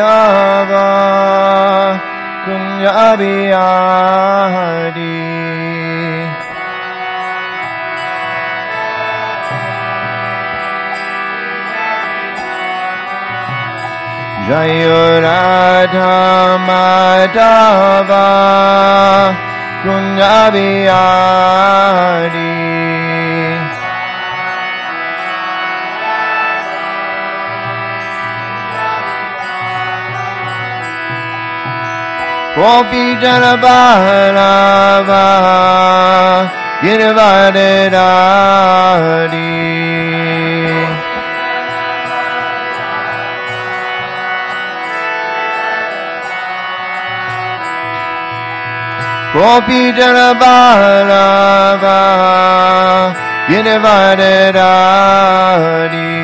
Madhava Kunja Bihari Jayo Radha Madhava Kunja Bihari Gopi Jana Ballabha Girivardhari Gopi Jana Ballabha Girivardhari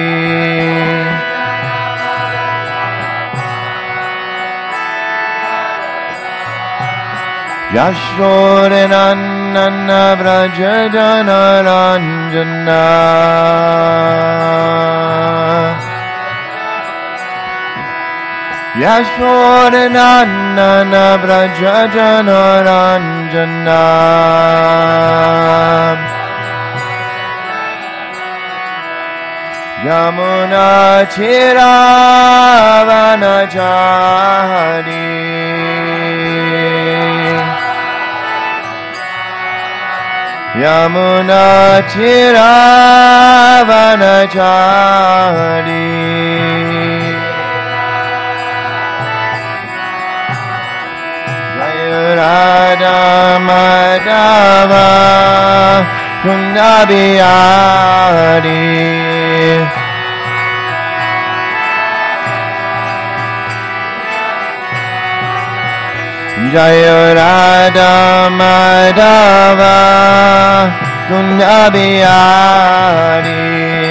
Yashodanandana Braja Jana Ranjana Yashodanandana Braja Jana Ranjana Yamuna Chiravanachari Yamuna Chiravanachari Jaya Radha Madhava Kunja Bihari Jaya Radha Madhava Kunja Bihari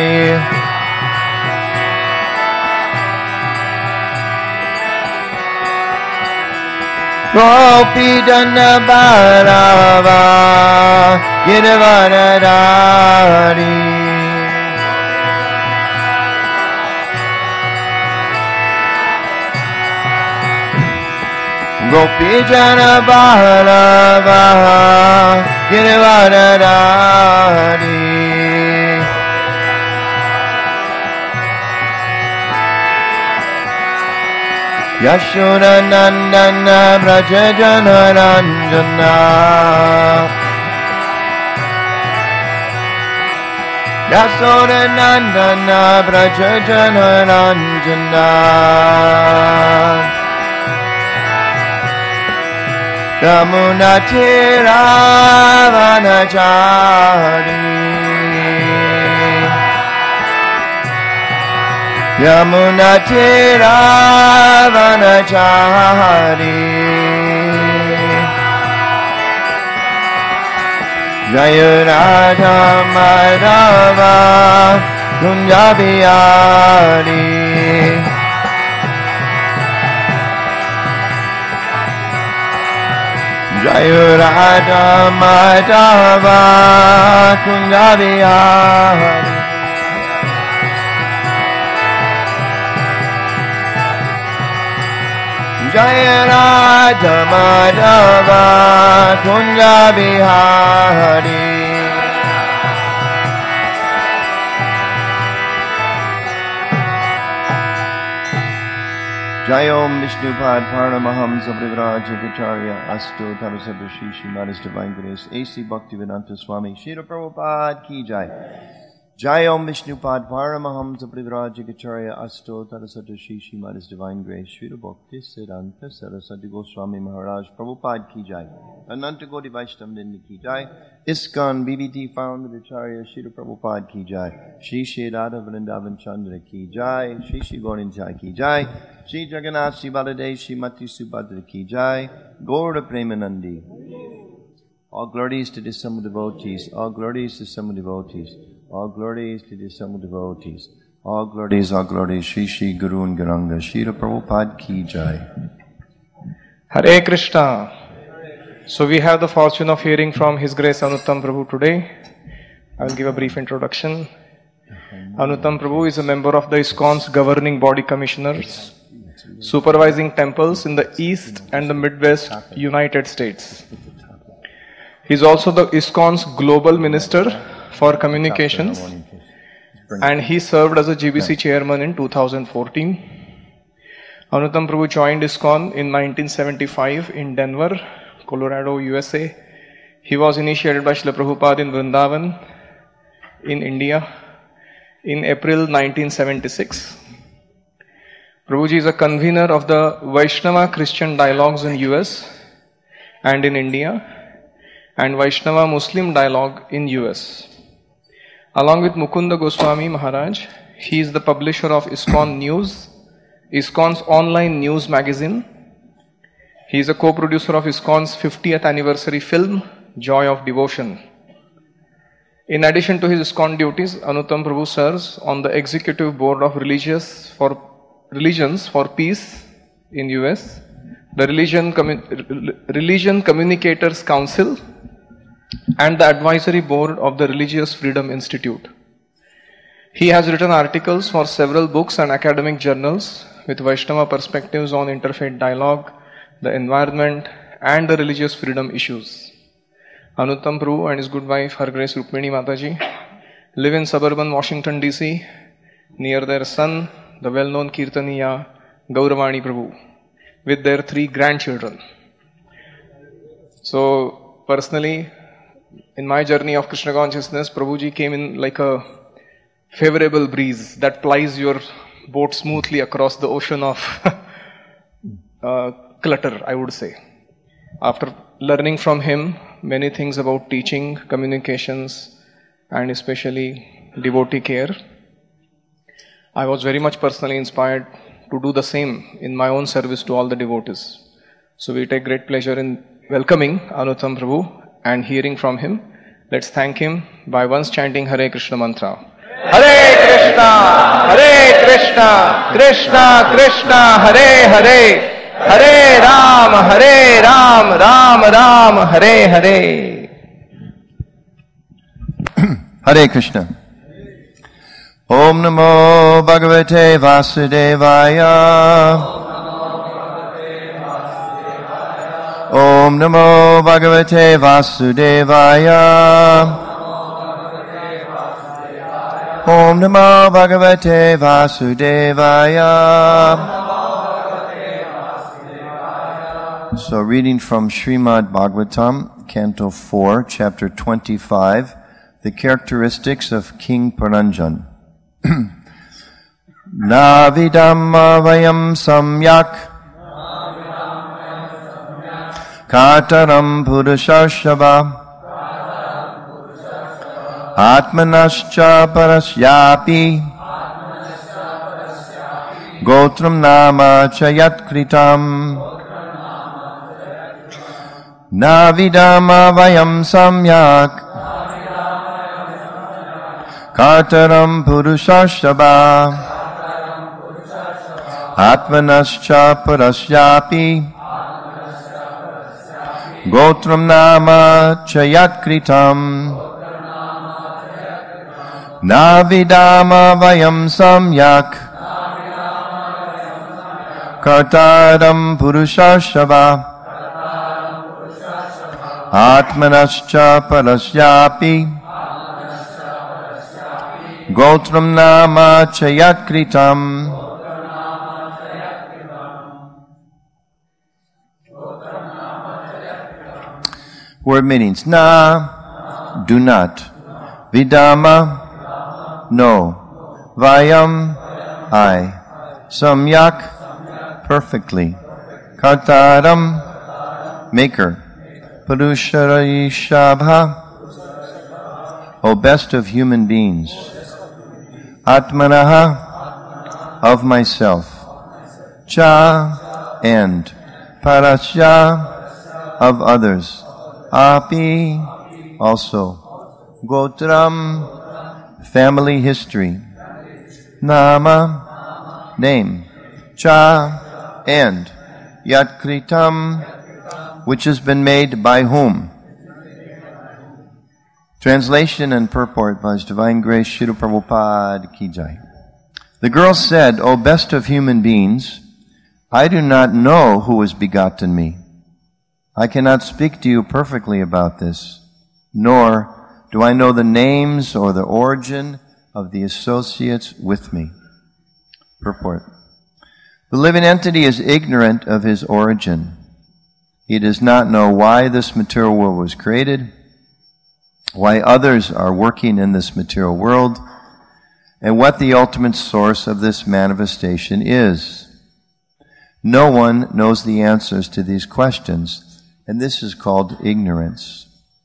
Gopi Jana Ballabha Girivardhari Gopi Jana Ballabha Girivardhari Yashodanandana Braja Jana Ranjana Yashodanandana Braja Jana Ranjana Yamuna Chiravanachari Yamuna Chiravanachari Jaya Radha Madhava Kunja Bihari Jaya Radha Madhava Kunja Bihari Jaya Radha Madhava Kunja Bihari Jai Om Vishnupad Paramahamsa Privrajagacharya Astu Tarasabha Shri Srimad Divine Grace A.C. Bhaktivedanta Swami Srila Prabhupada Ki Jai Jai Om Vishnupad Paramahamsa Privrajagacharya Astu Tarasabha Shri Srimad Divine Grace Srila Bhakti Siddhanta Saraswati Goswami Maharaj Prabhupada Ki Jai Ananta Gaudiya Vaishnava Vrinda Ki Jai ISKCON BBT Founder Acharya Srila Prabhupada Ki Jai Shri Shri Radha Vrindavan Chandra Ki Jai Shri Shri Gauranga Ki Jai Shri Jagannath Shri Baladev Shri Mati Subhadra Ki Jai Gaura Premanandi All glories to the Summa devotees, all glories to Summa devotees, all glories to the Summa devotees, all glories, Shri Shri Guru and Garanga, Srila Prabhupada Ki Jai. Hare Krishna. So we have the fortune of hearing from His Grace Anuttam Prabhu today. I will give a brief introduction. Anuttam Prabhu is a member of the ISKCON's governing body commissioners. supervising temples in the East and the Midwest United States. He is also the ISKCON's Global Minister for Communications, and he served as a GBC chairman in 2014. Anuttam Prabhu joined ISKCON in 1975 in Denver, Colorado, USA. He was initiated by Srila Prabhupada in Vrindavan, in India, in April 1976. Prabhuji is a convener of the Vaishnava Christian Dialogues in US and in India, and Vaishnava Muslim Dialogue in US. Along with Mukunda Goswami Maharaj, he is the publisher of ISKCON News, ISKCON's online news magazine. He is a co-producer of ISKCON's 50th anniversary film, Joy of Devotion. In addition to his ISKCON duties, Anuttam Prabhu serves on the executive board of Religions for Peace in US, the Religion Communicators Council, and the advisory board of the Religious Freedom Institute. He has written articles for several books and academic journals with Vaishnava perspectives on interfaith dialogue, the environment, and the religious freedom issues. Anuttam Prabhu and his good wife, Her Grace Rukmini Mataji, live in suburban Washington, D.C., near their son, the well-known Kirtaniya Gauravani Prabhu, with their 3 grandchildren. So, personally, in my journey of Krishna consciousness, Prabhuji came in like a favorable breeze that plies your boat smoothly across the ocean of clutter, I would say. After learning from him many things about teaching, communications, and especially devotee care, I was very much personally inspired to do the same in my own service to all the devotees. So we take great pleasure in welcoming Anuttam Prabhu and hearing from him. Let's thank him by once chanting Hare Krishna mantra. Hare Krishna, Krishna Krishna, Hare Hare, Hare Ram, Ram Ram, Hare Hare. Hare Krishna. Om Namo Bhagavate Vasudevaya. Om Namo Bhagavate Vasudevaya. Om Namo Bhagavate Vasudevaya. So reading from Srimad Bhagavatam, Canto 4, Chapter 25, the characteristics of King Paranjan. Navidam avayam samyak Kataram Purushashava Atmanascha Parasyapi Gotram Nama Chayatkritam Navidam avayam samyak Kataram Purushashava Atmanascha Parasyapi Gotram Nama Chayatkritam Navidama Vayam Samyak Kartaram Purushashava Atmanascha Parasyapi Gotram Nama Chayatkritam. Word meanings. Na, do not. Vidama, no. Vayam, I. Samyak, perfectly. Kartaram, maker. Purusharayishabha, O best of human beings. Atmanaha, of myself. Cha, and. Parasya, of others. Api, also. Gotram, family history. Nama, name. Cha, and. Yatkritam, which has been made by whom? Translation and purport by His Divine Grace Srila Prabhupada Ki Jai. The girl said, O best of human beings, I do not know who has begotten me. I cannot speak to you perfectly about this, nor do I know the names or the origin of the associates with me. Purport. The living entity is ignorant of his origin. He does not know why this material world was created, why others are working in this material world, and what the ultimate source of this manifestation is. No one knows the answers to these questions, and this is called ignorance.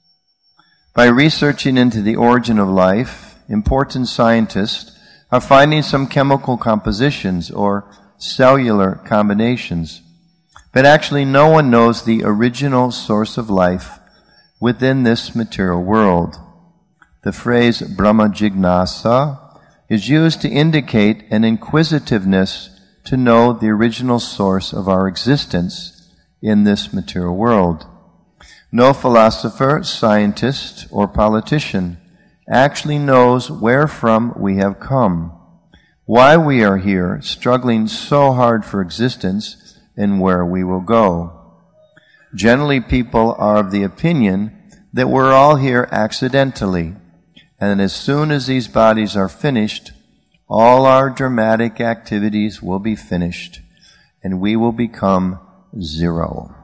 By researching into the origin of life, important scientists are finding some chemical compositions or cellular combinations, but actually no one knows the original source of life within this material world. The phrase Brahma Jignasa is used to indicate an inquisitiveness to know the original source of our existence in this material world. No philosopher, scientist, or politician actually knows where from we have come, why we are here, struggling so hard for existence, and where we will go. Generally, people are of the opinion that we're all here accidentally, and as soon as these bodies are finished, all our dramatic activities will be finished, and we will become zero.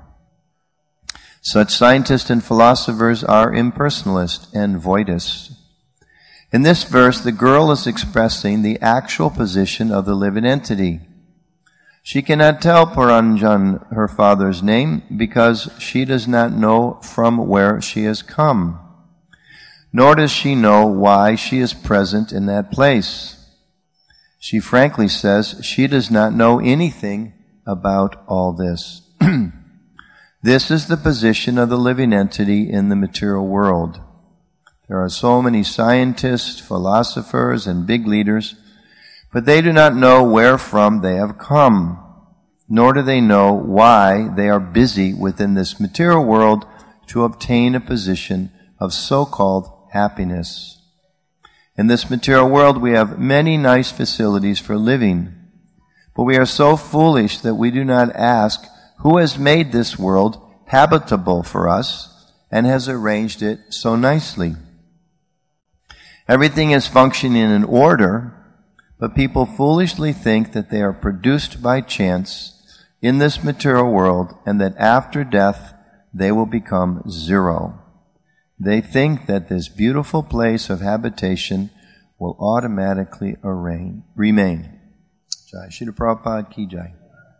Such scientists and philosophers are impersonalists and voidists. In this verse, the girl is expressing the actual position of the living entity. She cannot tell Puranjan her father's name because she does not know from where she has come, nor does she know why she is present in that place. She frankly says she does not know anything about all this. This is the position of the living entity in the material world. There are so many scientists, philosophers, and big leaders, but they do not know where from they have come, nor do they know why they are busy within this material world to obtain a position of so-called happiness. In this material world, we have many nice facilities for living, but we are so foolish that we do not ask who has made this world habitable for us and has arranged it so nicely. Everything is functioning in order, but people foolishly think that they are produced by chance in this material world and that after death they will become zero. They think that this beautiful place of habitation will automatically remain. Jai Srila Prabhupada Ki Jai.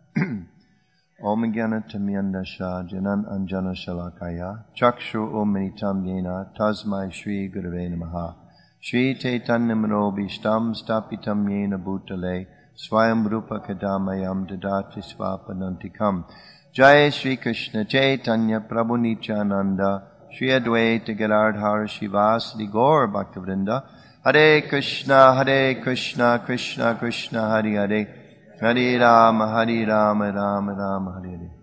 Om Jnana Tamyandasha Janan Anjana Shalakaya Chakshu Om Minitam Yena Tasmai Shri Gurave Namaha Shri Chaitanya Manobishtam Stapitam Yena Bhutale Swayam Rupa Kadamayam Dadati Swapanantikam Jai Shri Krishna Chaitanya Prabhu Nityananda Shri Advaita Gadadhar Shivasadi Gaur Bhaktivinoda Hare Krishna, Krishna Krishna, Hare Hare, Hare Rama, Rama Rama, Hare Hare.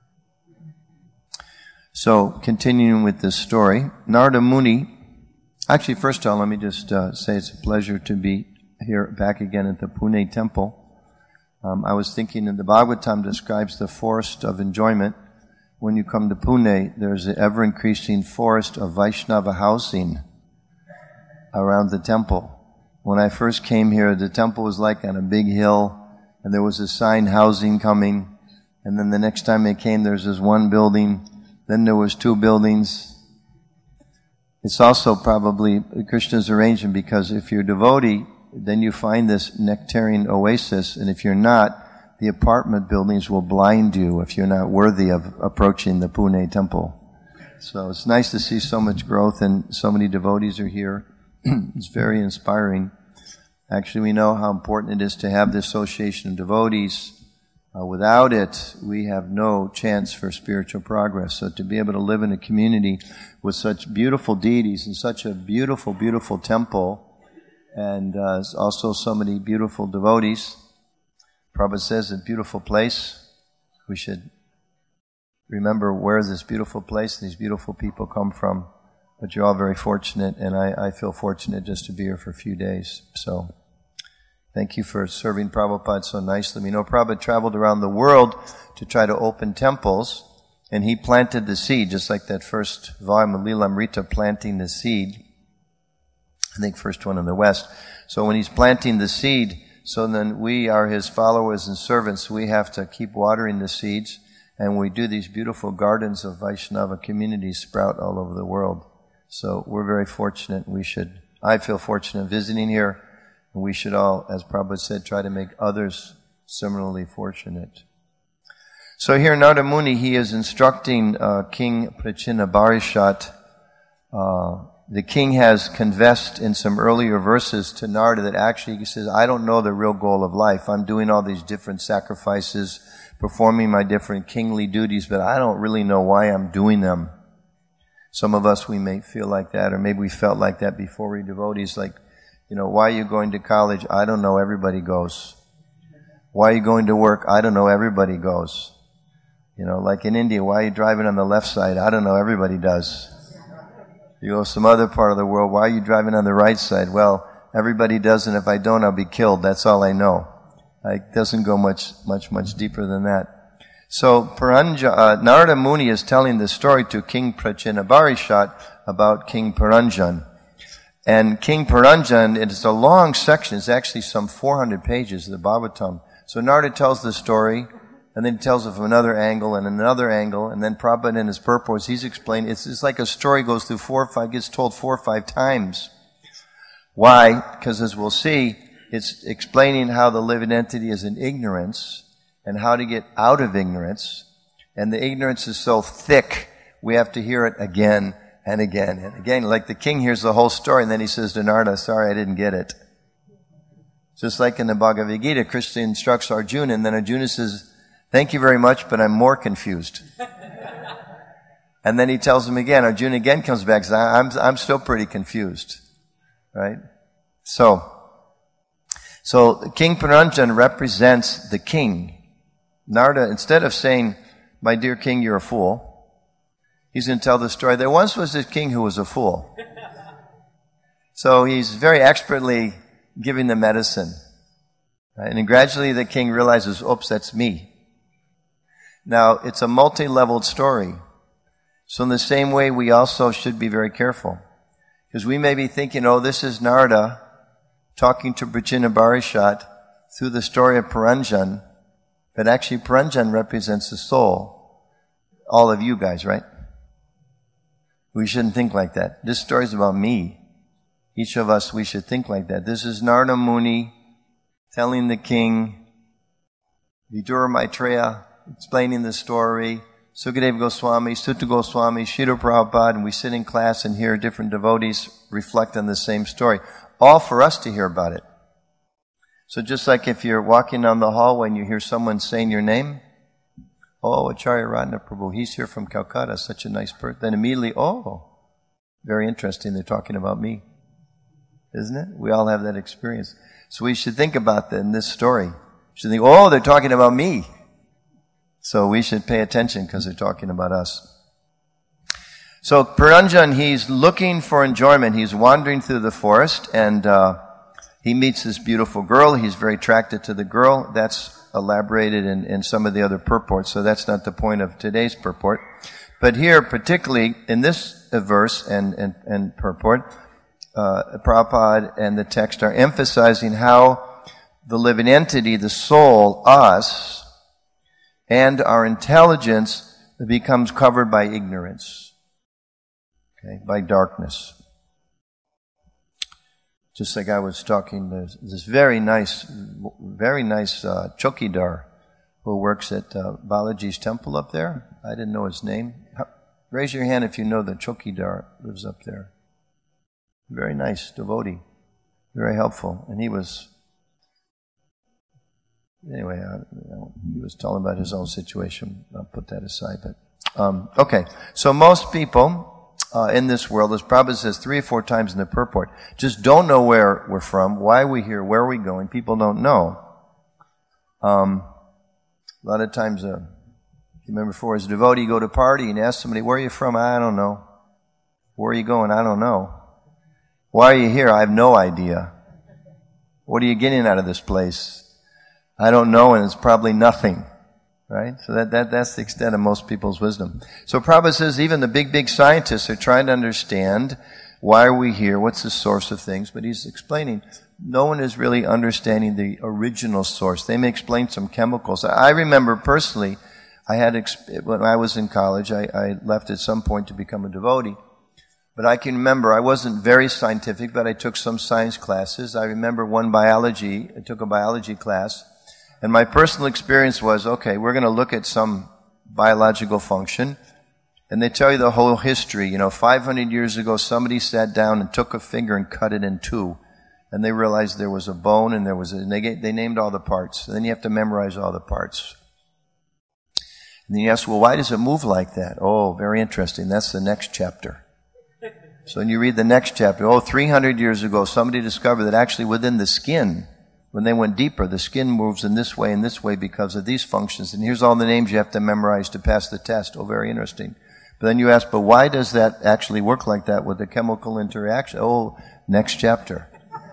So, continuing with this story, Narada Muni, actually first of all, let me just say it's a pleasure to be here back again at the Pune temple. I was thinking that the Bhagavatam describes the forest of enjoyment. When you come to Pune, there's an ever-increasing forest of Vaishnava housing around the temple. When I first came here, the temple was like on a big hill, and there was a sign, housing coming, and then the next time I came, there's this one building, then there was two buildings. It's also probably Krishna's arrangement, because if you're a devotee, then you find this nectarian oasis, and if you're not, the apartment buildings will blind you if you're not worthy of approaching the Pune temple. So it's nice to see so much growth, and so many devotees are here. It's very inspiring. Actually, we know how important it is to have the association of devotees. Without it, we have no chance for spiritual progress. So to be able to live in a community with such beautiful deities and such a beautiful, beautiful temple, and also so many beautiful devotees, Prabhupada says, a beautiful place. We should remember where this beautiful place and these beautiful people come from. But you're all very fortunate, and I feel fortunate just to be here for a few days. So, Thank you for serving Prabhupada so nicely. We know Prabhupada traveled around the world to try to open temples, and he planted the seed, just like that first volume of Lilamrita, planting the seed. I think first one in the West. So when he's planting the seed, so then we are his followers and servants. We have to keep watering the seeds, and we do these beautiful gardens of Vaishnava communities sprout all over the world. So we're very fortunate. I feel fortunate visiting here, and we should all, as Prabhupada said, try to make others similarly fortunate. So here Narada Muni, he is instructing King Prachinabarishat. The king has confessed in some earlier verses to Narada that actually he says, I don't know the real goal of life. I'm doing all these different sacrifices, performing my different kingly duties, but I don't really know why I'm doing them. Some of us, we may feel like that, or maybe we felt like that before we devotees, like, why are you going to college? I don't know, everybody goes. Why are you going to work? I don't know, everybody goes. Like in India, why are you driving on the left side? I don't know, everybody does. You go some other part of the world, why are you driving on the right side? Well, everybody does, and if I don't, I'll be killed. That's all I know. It doesn't go much deeper than that. So Narada Muni is telling this story to King Prachinabarishat about King Puranjan. And King Puranjan, it's a long section. It's actually some 400 pages of the Bhagavatam. So Narada tells the story, and then he tells it from another angle, and then Prabhupada in his purports, he's explained, it's like a story goes through gets told 4 or 5 times. Why? Because as we'll see, it's explaining how the living entity is in ignorance, and how to get out of ignorance. And the ignorance is so thick, we have to hear it again and again and again. Like the king hears the whole story, and then he says to Narada, sorry, I didn't get it. Just like in the Bhagavad Gita, Krishna instructs Arjuna, and then Arjuna says, thank you very much, but I'm more confused. And then he tells him again. Arjuna again comes back and says, I'm still pretty confused. Right? So King Puranjan represents the king. Narada, instead of saying, my dear king, you're a fool, he's going to tell the story. There once was this king who was a fool. So he's very expertly giving the medicine. Right? And then gradually the king realizes, oops, that's me. Now, it's a multi-leveled story. So in the same way, we also should be very careful. Because we may be thinking, this is Narada talking to Prachinabarishat through the story of Puranjan, but actually Puranjan represents the soul. All of you guys, right? We shouldn't think like that. This story is about me. Each of us, we should think like that. This is Narada Muni telling the king, Vidura Maitreya, explaining the story, Sukadeva Goswami, Sutta Goswami, Srila Prabhupada, and we sit in class and hear different devotees reflect on the same story. All for us to hear about it. So just like if you're walking down the hallway and you hear someone saying your name, Acharya Radha Prabhu, he's here from Calcutta, such a nice person. Then immediately, very interesting, they're talking about me. Isn't it? We all have that experience. So we should think about that in this story. We should think, they're talking about me. So we should pay attention because they're talking about us. So Puranjan, he's looking for enjoyment. He's wandering through the forest, and he meets this beautiful girl. He's very attracted to the girl. That's elaborated in some of the other purports, so that's not the point of today's purport. But here, particularly in this verse and purport, Prabhupada and the text are emphasizing how the living entity, the soul, us, and our intelligence becomes covered by ignorance, by darkness. Just like I was talking, there's this very nice chokidar who works at Balaji's temple up there. I didn't know his name. Raise your hand if you know the chokidar lives up there. Very nice devotee, very helpful, and he was. Anyway, he was telling about his own situation. I'll put that aside. But okay, so most people in this world, as Prabhupada says 3 or 4 times in the purport, just don't know where we're from, why we're here, where are we going. People don't know. A lot of times, you remember before as a devotee, you go to a party and ask somebody, where are you from? I don't know. Where are you going? I don't know. Why are you here? I have no idea. What are you getting out of this place? I don't know, and it's probably nothing. Right? So that's the extent of most people's wisdom. So Prabhupada says even the big scientists are trying to understand why are we here, what's the source of things, but he's explaining no one is really understanding the original source. They may explain some chemicals. I remember personally, when I was in college, I left at some point to become a devotee. But I can remember I wasn't very scientific, but I took some science classes. I remember I took a biology class. And my personal experience was, okay, we're going to look at some biological function. And they tell you the whole history. 500 years ago, somebody sat down and took a finger and cut it in two. And they realized there was a bone and they named all the parts. And then you have to memorize all the parts. And then you ask, well, why does it move like that? Oh, very interesting. That's the next chapter. So when you read the next chapter, 300 years ago, somebody discovered that actually within the skin, when they went deeper, the skin moves in this way and this way because of these functions. And here's all the names you have to memorize to pass the test. Oh, very interesting. But then you ask, but why does that actually work like that with the chemical interaction? Oh, next chapter.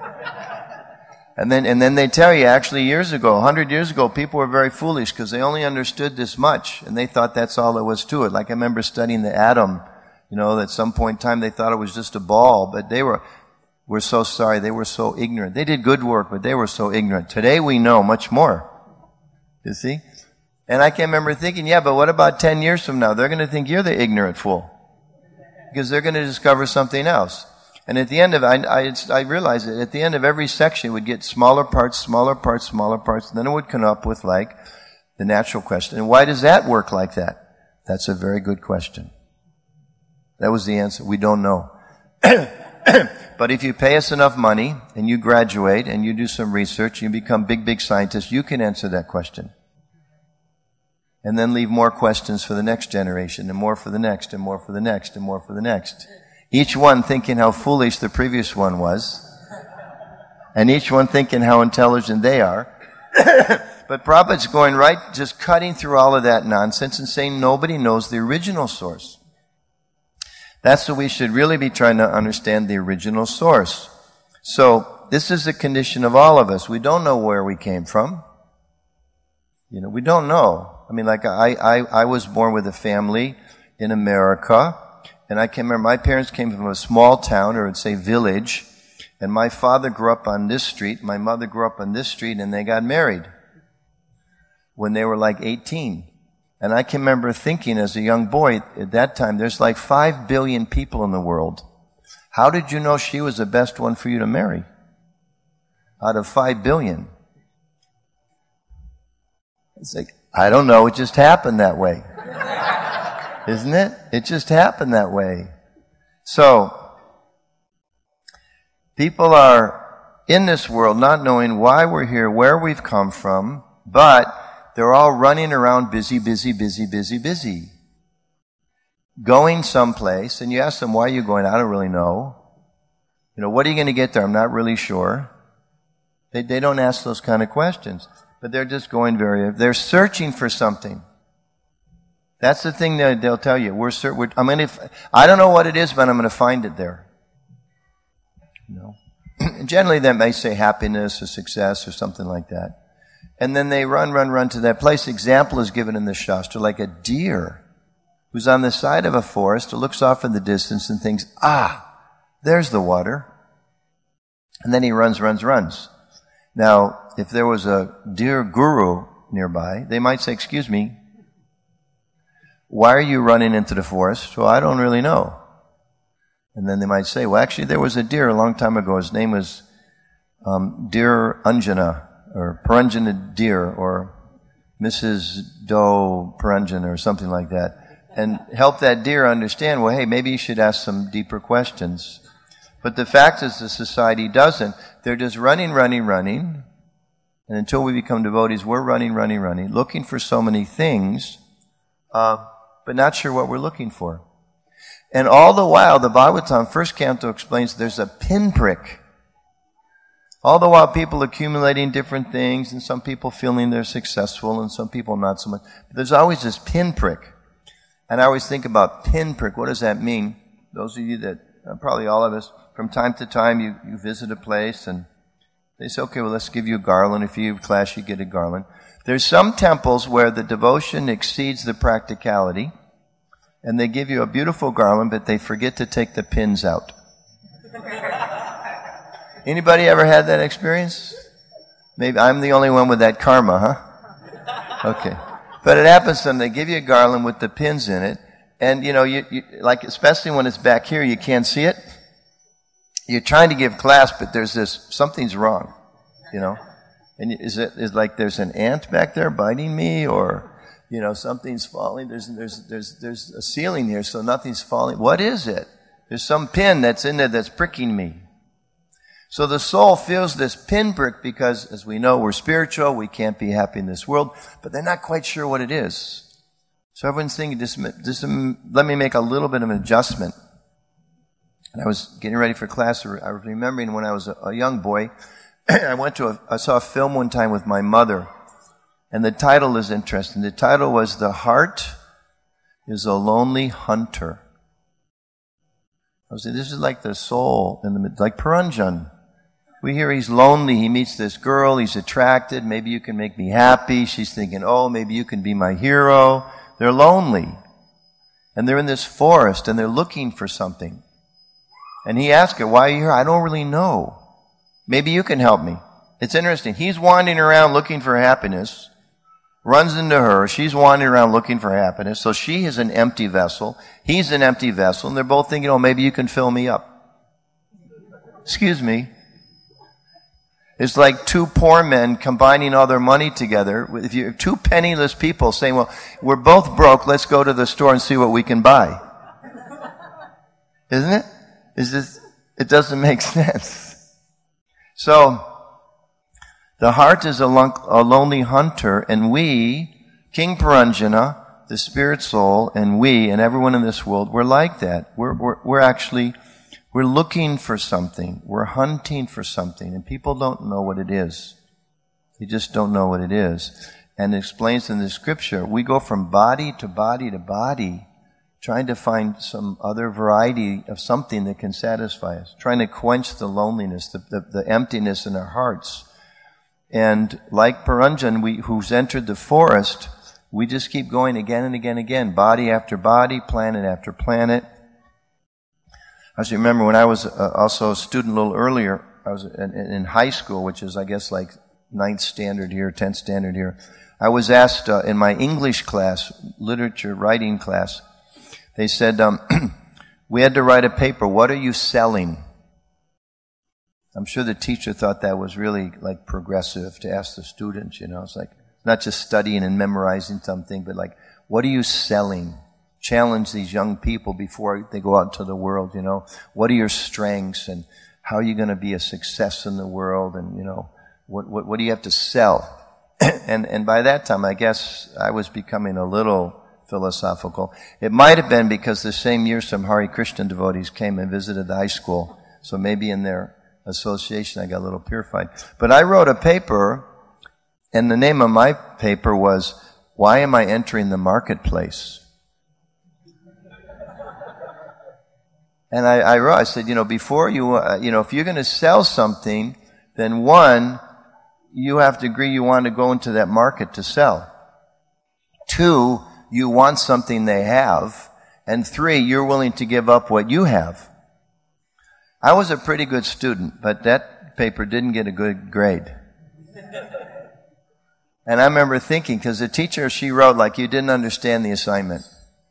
And then they tell you, actually 100 years ago, people were very foolish because they only understood this much. And they thought that's all there was to it. Like I remember studying the atom, at some point in time they thought it was just a ball. But we're so sorry, they were so ignorant. They did good work, but they were so ignorant. Today we know much more. You see? And I can remember thinking, yeah, but what about 10 years from now? They're going to think you're the ignorant fool. Because they're going to discover something else. And at the end of I realized that at the end of every section it would get smaller parts, and then it would come up with like the natural question. And why does that work like that? That's a very good question. That was the answer. We don't know. But if you pay us enough money and you graduate and you do some research, you become big scientists, you can answer that question. And then leave more questions for the next generation, and more for the next, and more for the next, and more for the next. Each one thinking how foolish the previous one was, and each one thinking how intelligent they are. But Prabhupada's going right, just cutting through all of that nonsense and saying nobody knows the original source. That's what we should really be trying to understand, the original source. So, this is the condition of all of us. We don't know where we came from. We don't know. I mean, like I was born with a family in America, and I can remember my parents came from a small town, or I'd say village, and my father grew up on this street, my mother grew up on this street, and they got married when they were like 18. And I can remember thinking as a young boy at that time, there's like 5 billion people in the world. How did you know she was the best one for you to marry? Out of 5 billion. It's like, I don't know, it just happened that way. Isn't it? It just happened that way. So, people are in this world not knowing why we're here, where we've come from, but they're all running around busy. Going someplace, and you ask them, why are you going? I don't really know. What are you going to get there? I'm not really sure. They don't ask those kind of questions. But they're just going they're searching for something. That's the thing that they'll tell you. I don't know what it is, but I'm going to find it there. And generally that may say happiness or success or something like that. And then they run to that place. Example is given in the Shastra, like a deer who's on the side of a forest, who looks off in the distance and thinks, there's the water. And then he runs. Now, if there was a deer guru nearby, they might say, excuse me, why are you running into the forest? Well, I don't really know. And then they might say, well, actually, there was a deer a long time ago. His name was Deer Anjana, or Paranjana deer, or Mrs. Doe Paranjana, or something like that. And help that deer understand, well, hey, maybe you should ask some deeper questions. But the fact is the society doesn't. They're just running. And until we become devotees, we're running, looking for so many things, but not sure what we're looking for. And all the while, the Bhagavatam, first canto, explains there's a pinprick. All the while, people accumulating different things, and some people feeling they're successful, and some people not so much. But there's always this pinprick. And I always think about pinprick. What does that mean? Those of you that, probably all of us, from time to time, you visit a place, and They say, okay, well, let's give you a garland. If you have class, you get a garland. There's some temples where the devotion exceeds the practicality, and they give you a beautiful garland, but they forget to take the pins out. Anybody ever had that experience? Maybe I'm the only one with that karma, huh? Okay. But it happens to them. They give you a garland with the pins in it, and you like, especially when it's back here, you can't see it. You're trying to give class, but there's something's wrong, And is like there's an ant back there biting me, or something's falling. There's a ceiling here, so nothing's falling. What is it? There's some pin that's in there that's pricking me. So the soul feels this pinprick because, as we know, we're spiritual. We can't be happy in this world, but they're not quite sure what it is. So everyone's thinking, let me make a little bit of an adjustment. And I was getting ready for class. I was remembering when I was a young boy, I saw a film one time with my mother, and the title is interesting. The title was "The Heart is a Lonely Hunter." I was saying, this is like the soul, like Puranjan. We hear he's lonely. He meets this girl. He's attracted. Maybe you can make me happy. She's thinking, oh, maybe you can be my hero. They're lonely. And they're in this forest, and they're looking for something. And he asks her, why are you here? I don't really know. Maybe you can help me. It's interesting. He's wandering around looking for happiness, runs into her. She's wandering around looking for happiness. So she is an empty vessel. He's an empty vessel. And they're both thinking, oh, maybe you can fill me up. Excuse me. It's like two poor men combining all their money together. If you have two penniless people saying, well, we're both broke, let's go to the store and see what we can buy. Isn't it? It doesn't make sense. So, the heart is a lonely hunter, and we, King Puranjana, the spirit soul, and we, and everyone in this world, we're like that. We're looking for something. We're hunting for something, and people don't know what it is. They just don't know what it is. And it explains in the scripture, we go from body to body to body, trying to find some other variety of something that can satisfy us, trying to quench the loneliness, the emptiness in our hearts. And like Puranjan, who's entered the forest, we just keep going again and again and again, body after body, planet after planet. I just remember when I was also a student a little earlier, I was in high school, which is, I guess, like 9th standard here, 10th standard here. I was asked in my English class, literature writing class, they said, we had to write a paper, what are you selling? I'm sure the teacher thought that was really like progressive to ask the students, It's like not just studying and memorizing something, but like, what are you selling? Challenge these young people before they go out into the world, What are your strengths, and how are you going to be a success in the world, and, what do you have to sell? and by that time, I guess I was becoming a little philosophical. It might have been because the same year some Hare Krishna devotees came and visited the high school, so maybe in their association I got a little purified. But I wrote a paper, and the name of my paper was, Why Am I Entering the Marketplace? And I said, before you, if you're going to sell something, then one, you have to agree you want to go into that market to sell. 2, you want something they have. And 3, you're willing to give up what you have. I was a pretty good student, but that paper didn't get a good grade. And I remember thinking, because the teacher, she wrote like, you didn't understand the assignment.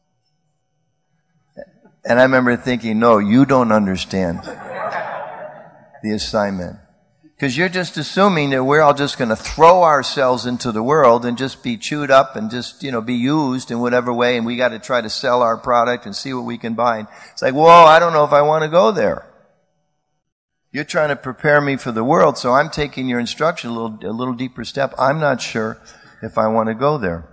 And I remember thinking, no, you don't understand the assignment. Because you're just assuming that we're all just going to throw ourselves into the world and just be chewed up and just, be used in whatever way, and we got to try to sell our product and see what we can buy. And it's like, whoa, I don't know if I want to go there. You're trying to prepare me for the world, so I'm taking your instruction a little deeper step. I'm not sure if I want to go there.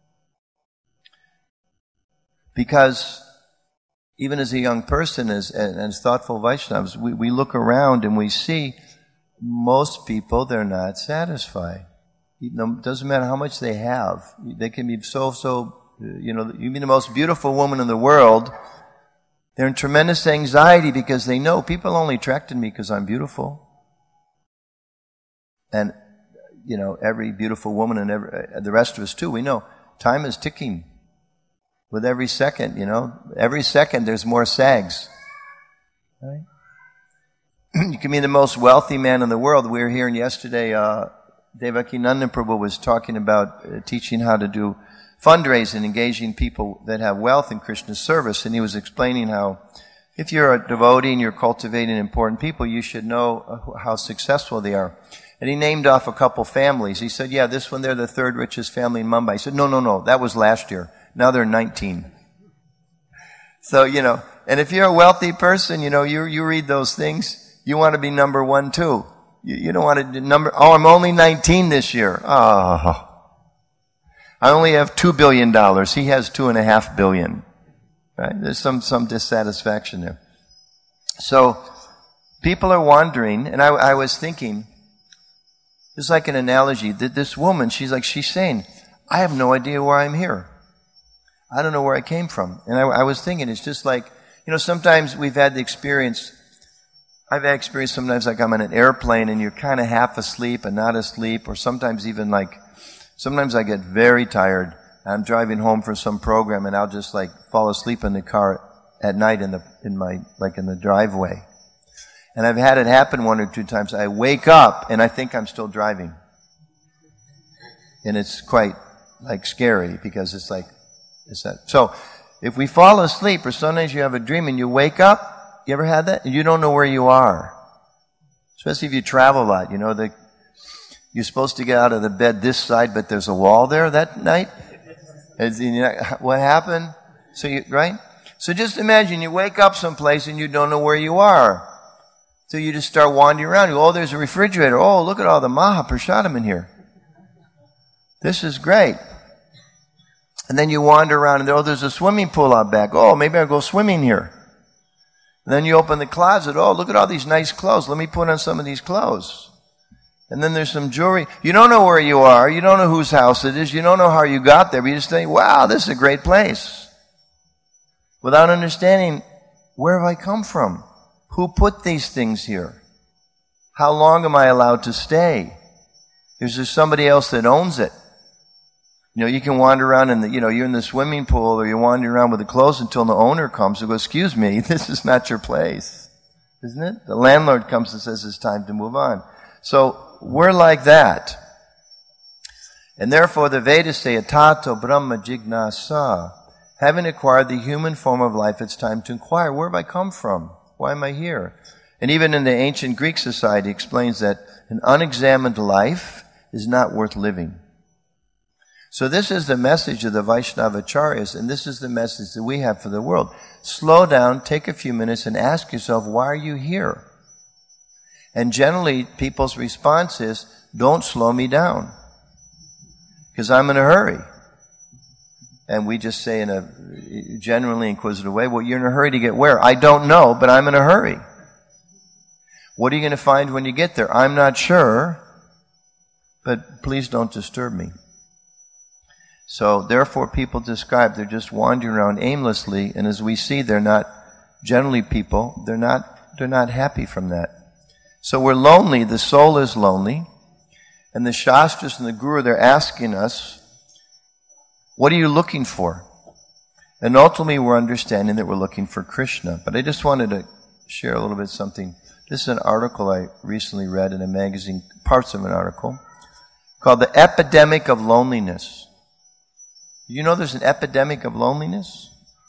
Because even as a young person, as thoughtful Vaishnavas, we look around and we see most people, they're not satisfied. It doesn't matter how much they have. They can be you be the most beautiful woman in the world. They're in tremendous anxiety because they know people only attracted me because I'm beautiful. And, every beautiful woman and the rest of us too, we know time is ticking. With every second, every second there's more sags. Right? You can be the most wealthy man in the world. We were hearing yesterday, Devakinandan Prabhu was talking about teaching how to do fundraising, engaging people that have wealth in Krishna's service. And he was explaining how if you're a devotee and you're cultivating important people, you should know how successful they are. And he named off a couple families. He said, yeah, this one, they're the third richest family in Mumbai. He said, no, that was last year. Now they're 19. So, and if you're a wealthy person, you read those things, you want to be number one too. You don't want to I'm only 19 this year. Oh. I only have $2 billion. He has $2.5 billion. Right? There's some dissatisfaction there. So, people are wandering, and I was thinking, it's like an analogy, that this woman, she's saying, I have no idea why I'm here. I don't know where I came from. And I was thinking, it's just like, sometimes we've had the experience, I've had experience sometimes like I'm in an airplane and you're kind of half asleep and not asleep, or sometimes even sometimes I get very tired. I'm driving home from some program and I'll just fall asleep in the car at night in the driveway. And I've had it happen 1 or 2 times. I wake up and I think I'm still driving. And it's quite scary because it's that. So if we fall asleep, or sometimes you have a dream and you wake up, you ever had that? And you don't know where you are. Especially if you travel a lot. You're supposed to get out of the bed this side, but there's a wall there that night. What happened? Right? So just imagine you wake up someplace and you don't know where you are. So you just start wandering around. Oh, there's a refrigerator. Oh, look at all the Mahaprasadam in here. This is great. And then you wander around and there's a swimming pool out back. Oh, maybe I'll go swimming here. And then you open the closet. Oh, look at all these nice clothes. Let me put on some of these clothes. And then there's some jewelry. You don't know where you are. You don't know whose house it is. You don't know how you got there. But you just think, wow, this is a great place. Without understanding, where have I come from? Who put these things here? How long am I allowed to stay? Is there somebody else that owns it? You can wander around you're in the swimming pool, or you're wandering around with the clothes until the owner comes and goes, excuse me, this is not your place. Isn't it? The landlord comes and says it's time to move on. So, we're like that. And therefore the Vedas say, Atato Brahma Jignasa. Having acquired the human form of life, it's time to inquire, where have I come from? Why am I here? And even in the ancient Greek society explains that an unexamined life is not worth living. So this is the message of the Vaishnavacharyas, and this is the message that we have for the world. Slow down, take a few minutes, and ask yourself, why are you here? And generally, people's response is, don't slow me down, because I'm in a hurry. And we just say in a generally inquisitive way, well, you're in a hurry to get where? I don't know, but I'm in a hurry. What are you going to find when you get there? I'm not sure, but please don't disturb me. So therefore people describe they're just wandering around aimlessly, and as we see, they're not generally people, they're not happy from that. So we're lonely, the soul is lonely, and the Shastras and the Guru, they're asking us, what are you looking for? And ultimately we're understanding that we're looking for Krishna. But I just wanted to share a little bit something. This is an article I recently read in a magazine, parts of an article, called The Epidemic of Loneliness. Do you know there's an epidemic of loneliness?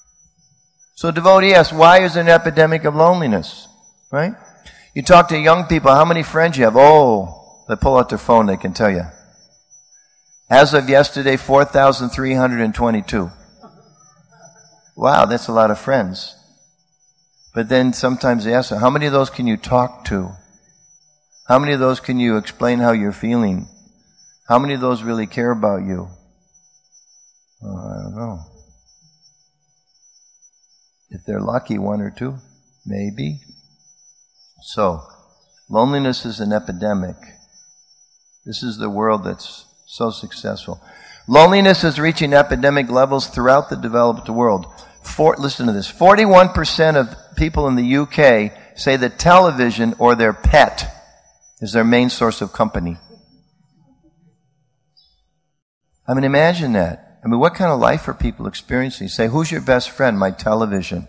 So devotee asks, why is there an epidemic of loneliness? Right? You talk to young people, how many friends you have? Oh, they pull out their phone, they can tell you. As of yesterday, 4,322. Wow, that's a lot of friends. But then sometimes they ask, how many of those can you talk to? How many of those can you explain how you're feeling? How many of those really care about you? Oh, I don't know. If they're lucky, 1 or 2, maybe. So, loneliness is an epidemic. This is the world that's so successful. Loneliness is reaching epidemic levels throughout the developed world. Listen to this. 41% of people in the UK say that television or their pet is their main source of company. I mean, imagine that. I mean, what kind of life are people experiencing? Say, who's your best friend? My television.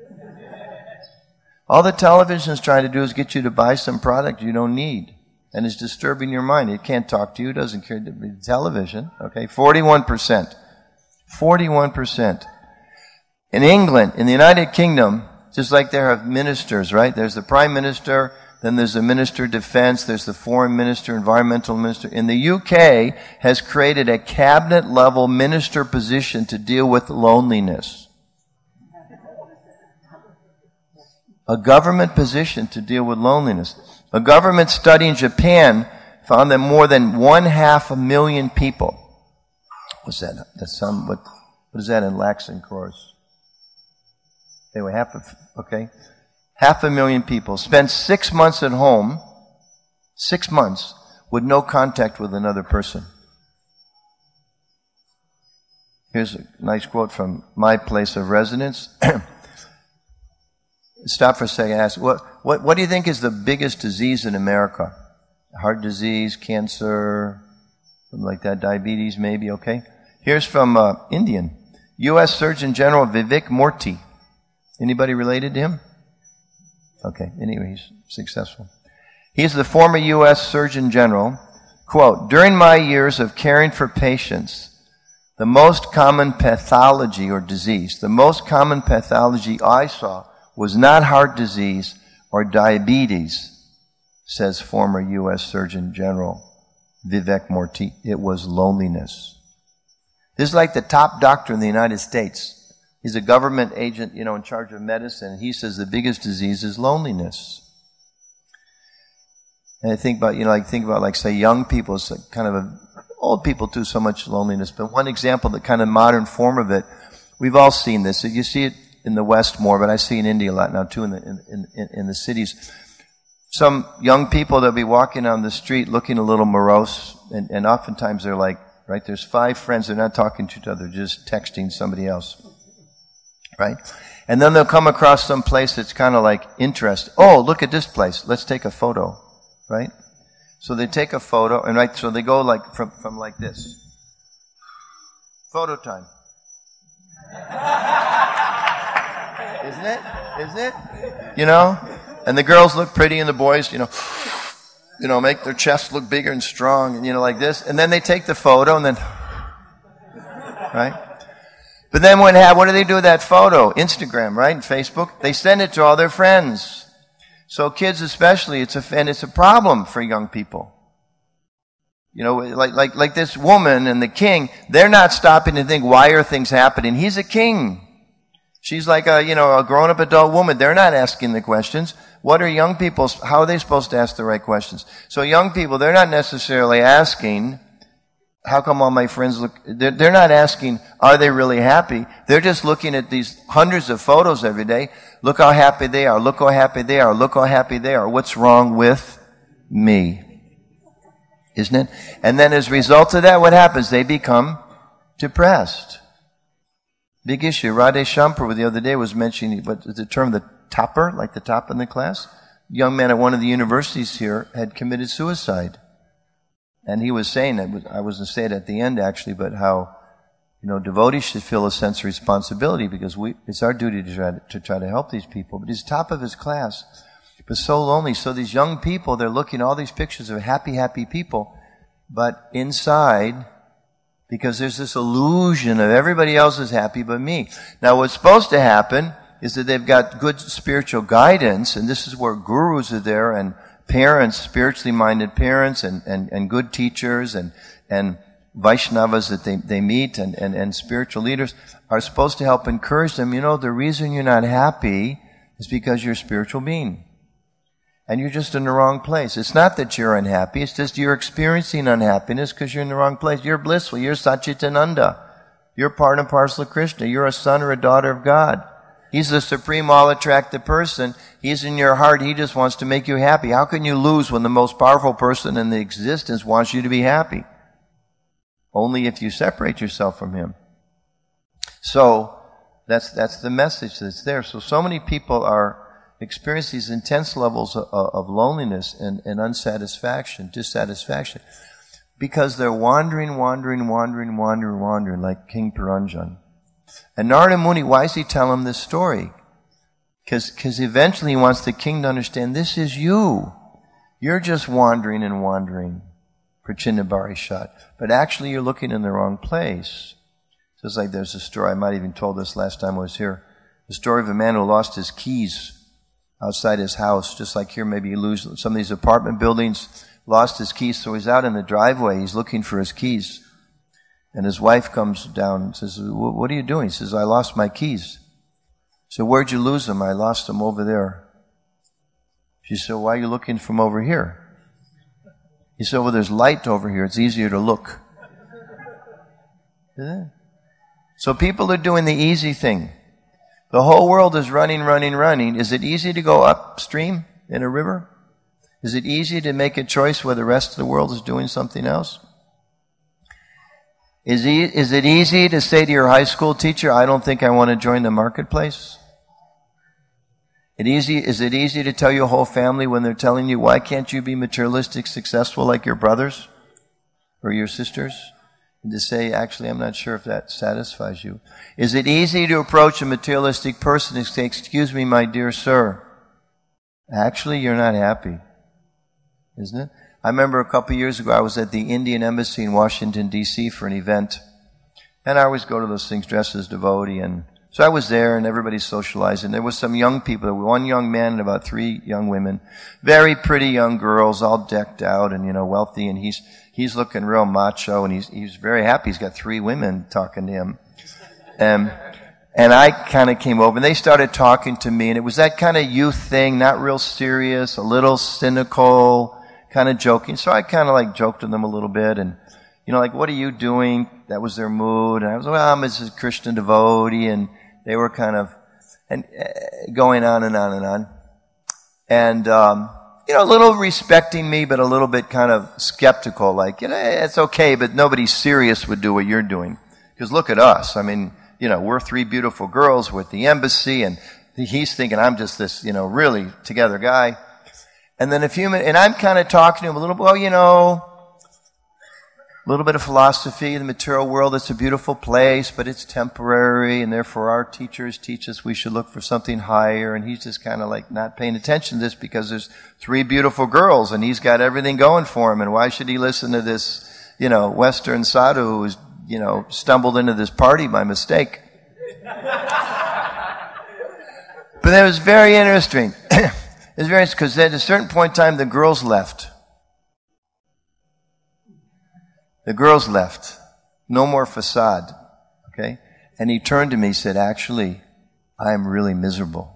All the television's trying to do is get you to buy some product you don't need. And it's disturbing your mind. It can't talk to you, doesn't care. Television, okay? 41%. 41%. In England, in the United Kingdom, just like there are ministers, right? There's the Prime Minister, then there's the Minister of Defense, there's the Foreign Minister, Environmental Minister. In the UK, has created a cabinet-level minister position to deal with loneliness. A government position to deal with loneliness. A government study in Japan found that more than 500,000 people. What's that? That's what is that in lakhs and crores? Anyway, 500,000 people spent 6 months at home, 6 months, with no contact with another person. Here's a nice quote from my place of residence. Stop for a second and ask, what do you think is the biggest disease in America? Heart disease, cancer, something like that, diabetes maybe, okay? Here's from Indian. U.S. Surgeon General Vivek Murthy. Anybody related to him? Okay, anyway, he's successful. He's the former U.S. Surgeon General. Quote, during my years of caring for patients, the most common pathology or disease, the most common pathology I saw was not heart disease or diabetes, says former U.S. Surgeon General Vivek Murthy. It was loneliness. This is like the top doctor in the United States. He's a government agent, in charge of medicine. He says the biggest disease is loneliness. And I think about, say, young people, it's kind of old people too, so much loneliness. But one example, the kind of modern form of it, we've all seen this. You see it in the West more, but I see it in India a lot now too, in the cities. Some young people, they'll be walking on the street looking a little morose, and oftentimes they're like, right, there's 5 friends, they're not talking to each other, just texting somebody else. Right? And then they'll come across some place that's kind of like interesting. Oh, look at this place. Let's take a photo. Right? So they take a photo, and so they go like from like this. Photo time. Isn't it? Isn't it? And the girls look pretty, and the boys, make their chests look bigger and strong, and like this. And then they take the photo, and then, right? But then what do they do with that photo? Instagram, right? And Facebook. They send it to all their friends. So kids especially, it's a problem for young people. Like this woman and the king, they're not stopping to think, why are things happening? He's a king. She's like a grown-up adult woman. They're not asking the questions. What are young people, how are they supposed to ask the right questions? So young people, they're not necessarily asking, how come all my friends look, they're not asking, are they really happy? They're just looking at these hundreds of photos every day. Look how happy they are. Look how happy they are. Look how happy they are. What's wrong with me? Isn't it? And then as a result of that, what happens? They become depressed. Big issue. Radhe Shampur the other day was mentioning the term the topper, like the top in the class. A young man at one of the universities here had committed suicide. And he was saying, I was going to say it at the end actually, but how, devotees should feel a sense of responsibility because it's our duty to try to help these people. But he's top of his class, but so lonely. So these young people, they're looking at all these pictures of happy, happy people, but inside, because there's this illusion of everybody else is happy but me. Now what's supposed to happen is that they've got good spiritual guidance, and this is where gurus are there, and parents, spiritually minded parents, and good teachers, and Vaishnavas that they meet, and spiritual leaders are supposed to help encourage them. The reason you're not happy is because you're a spiritual being. And you're just in the wrong place. It's not that you're unhappy, it's just you're experiencing unhappiness because you're in the wrong place. You're blissful, you're Satchitananda. You're part and parcel of Krishna. You're a son or a daughter of God. He's the supreme all-attractive person. He's in your heart. He just wants to make you happy. How can you lose when the most powerful person in the existence wants you to be happy? Only if you separate yourself from him. So, that's the message that's there. So many people are experiencing these intense levels of loneliness and unsatisfaction, dissatisfaction. Because they're wandering like King Puranjan. And Narada Muni, why does he tell him this story? Because eventually he wants the king to understand, this is you. You're just wandering Prachinnabarishat. But actually you're looking in the wrong place. So it's like there's a story, I might have even told this last time I was here. The story of a man who lost his keys outside his house. Just like here, maybe you lose some of these apartment buildings, lost his keys, so he's out in the driveway, he's looking for his keys. And his wife comes down and says, what are you doing? He says, I lost my keys. So where'd you lose them? I lost them over there. She said, why are you looking from over here? He said, well, there's light over here. It's easier to look. Yeah. So people are doing the easy thing. The whole world is running. Is it easy to go upstream in a river? Is it easy to make a choice where the rest of the world is doing something else? Is it easy to say to your high school teacher, I don't think I want to join the marketplace? Is it easy to tell your whole family when they're telling you, why can't you be materialistic successful like your brothers or your sisters? And to say, actually, I'm not sure if that satisfies you. Is it easy to approach a materialistic person and say, excuse me, my dear sir, actually, you're not happy, isn't it? I remember a couple of years ago, I was at the Indian Embassy in Washington, D.C. for an event. And I always go to those things dressed as devotee. And so I was there, and everybody's socializing. There was some young people, one young man and about 3 young women. Very pretty young girls, all decked out and, wealthy. And he's looking real macho, and he's very happy. He's got 3 women talking to him. And I kind of came over, and they started talking to me. And it was that kind of youth thing, not real serious, a little cynical, kind of joking. So I kind of joked to them a little bit and, what are you doing? That was their mood. And I was, well, I'm a Krishna devotee. And they were kind of going on and on and on. And, a little respecting me, but a little bit kind of skeptical. It's okay, but nobody serious would do what you're doing. Because look at us. I mean, we're 3 beautiful girls. We're at the embassy. And he's thinking I'm just this, really together guy. And then a few minutes, and I'm kind of talking to him a little bit, a little bit of philosophy, the material world, it's a beautiful place, but it's temporary, and therefore our teachers teach us we should look for something higher, and he's just kind of not paying attention to this because there's 3 beautiful girls, and he's got everything going for him, and why should he listen to this, Western sadhu who's, stumbled into this party by mistake? But that was very interesting. It's very interesting because at a certain point in time, the girls left. The girls left. No more facade. Okay? And he turned to me and said, actually, I am really miserable.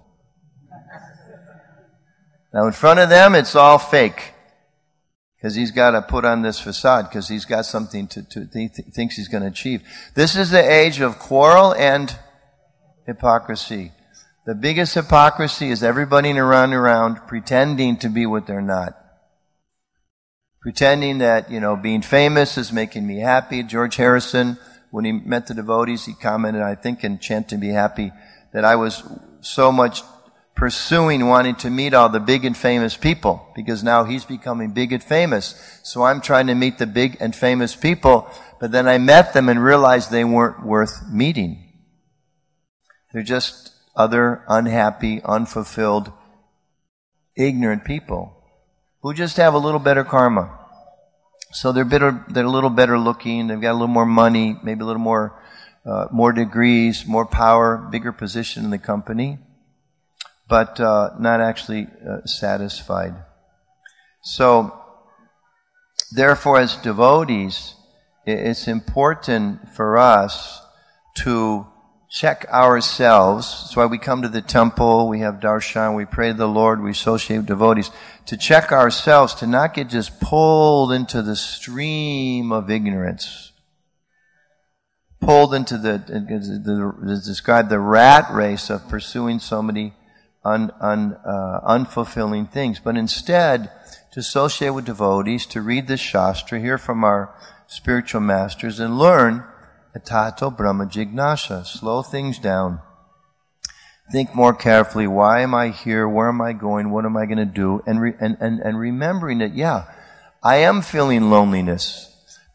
Now in front of them, it's all fake. Because he's got to put on this facade because he's got something thinks he's going to achieve. This is the age of quarrel and hypocrisy. The biggest hypocrisy is everybody around pretending to be what they're not. Pretending that, being famous is making me happy. George Harrison, when he met the devotees, he commented, I think in Chant to Be Happy, that I was so much wanting to meet all the big and famous people, because now he's becoming big and famous. So I'm trying to meet the big and famous people, but then I met them and realized they weren't worth meeting. They're just other unhappy, unfulfilled, ignorant people who just have a little better karma. So they're a little better looking, they've got a little more money, maybe a little more degrees, more power, bigger position in the company, but not actually satisfied. So, therefore, as devotees, it's important for us to check ourselves. That's why we come to the temple, we have darshan, we pray to the Lord, we associate with devotees. To check ourselves, to not get just pulled into the stream of ignorance. Pulled into describe the rat race of pursuing so many unfulfilling things. But instead, to associate with devotees, to read the Shastra, hear from our spiritual masters, and learn Tato Brahma Jignasha. Slow things down. Think more carefully. Why am I here? Where am I going? What am I going to do? And remembering that, I am feeling loneliness.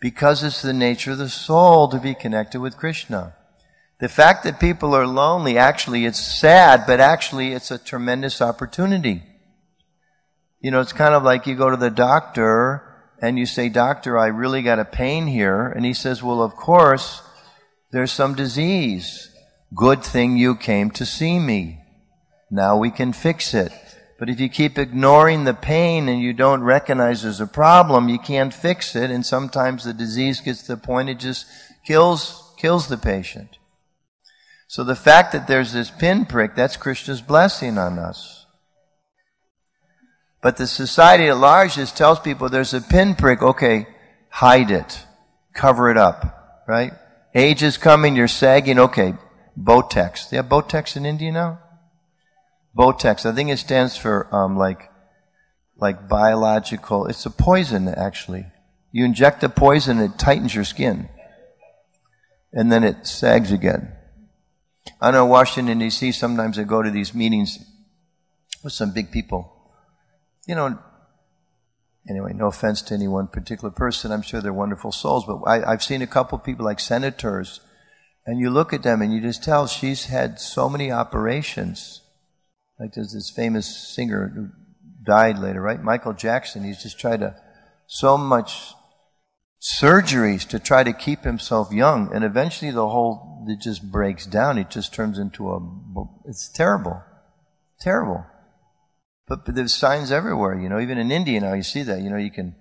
because it's the nature of the soul to be connected with Krishna. The fact that people are lonely, actually it's sad, but actually it's a tremendous opportunity. You know, it's kind of like you go to the doctor and you say, "Doctor, I really got a pain here." And he says, "Well, of course, there's some disease. Good thing you came to see me. Now we can fix it." But if you keep ignoring the pain and you don't recognize there's a problem, you can't fix it. And sometimes the disease gets to the point it just kills the patient. So the fact that there's this pinprick, that's Krishna's blessing on us. But the society at large just tells people there's a pinprick, okay, hide it, cover it up, right? Age is coming, you're sagging, okay, Botox. They have Botox in India now? Botox, I think it stands for like biological, it's a poison actually. You inject a poison, it tightens your skin. And then it sags again. I know Washington, D.C., sometimes I go to these meetings with some big people. You know, anyway, no offense to any one particular person. I'm sure they're wonderful souls. But I've seen a couple of people like senators, and you look at them and you just tell she's had so many operations. Like there's this famous singer who died later, right? Michael Jackson. He's just tried so much surgeries to try to keep himself young, and eventually it just breaks down. It just turns into it's terrible. Terrible. But there's signs everywhere, you know, even in India now you see that, you know, you can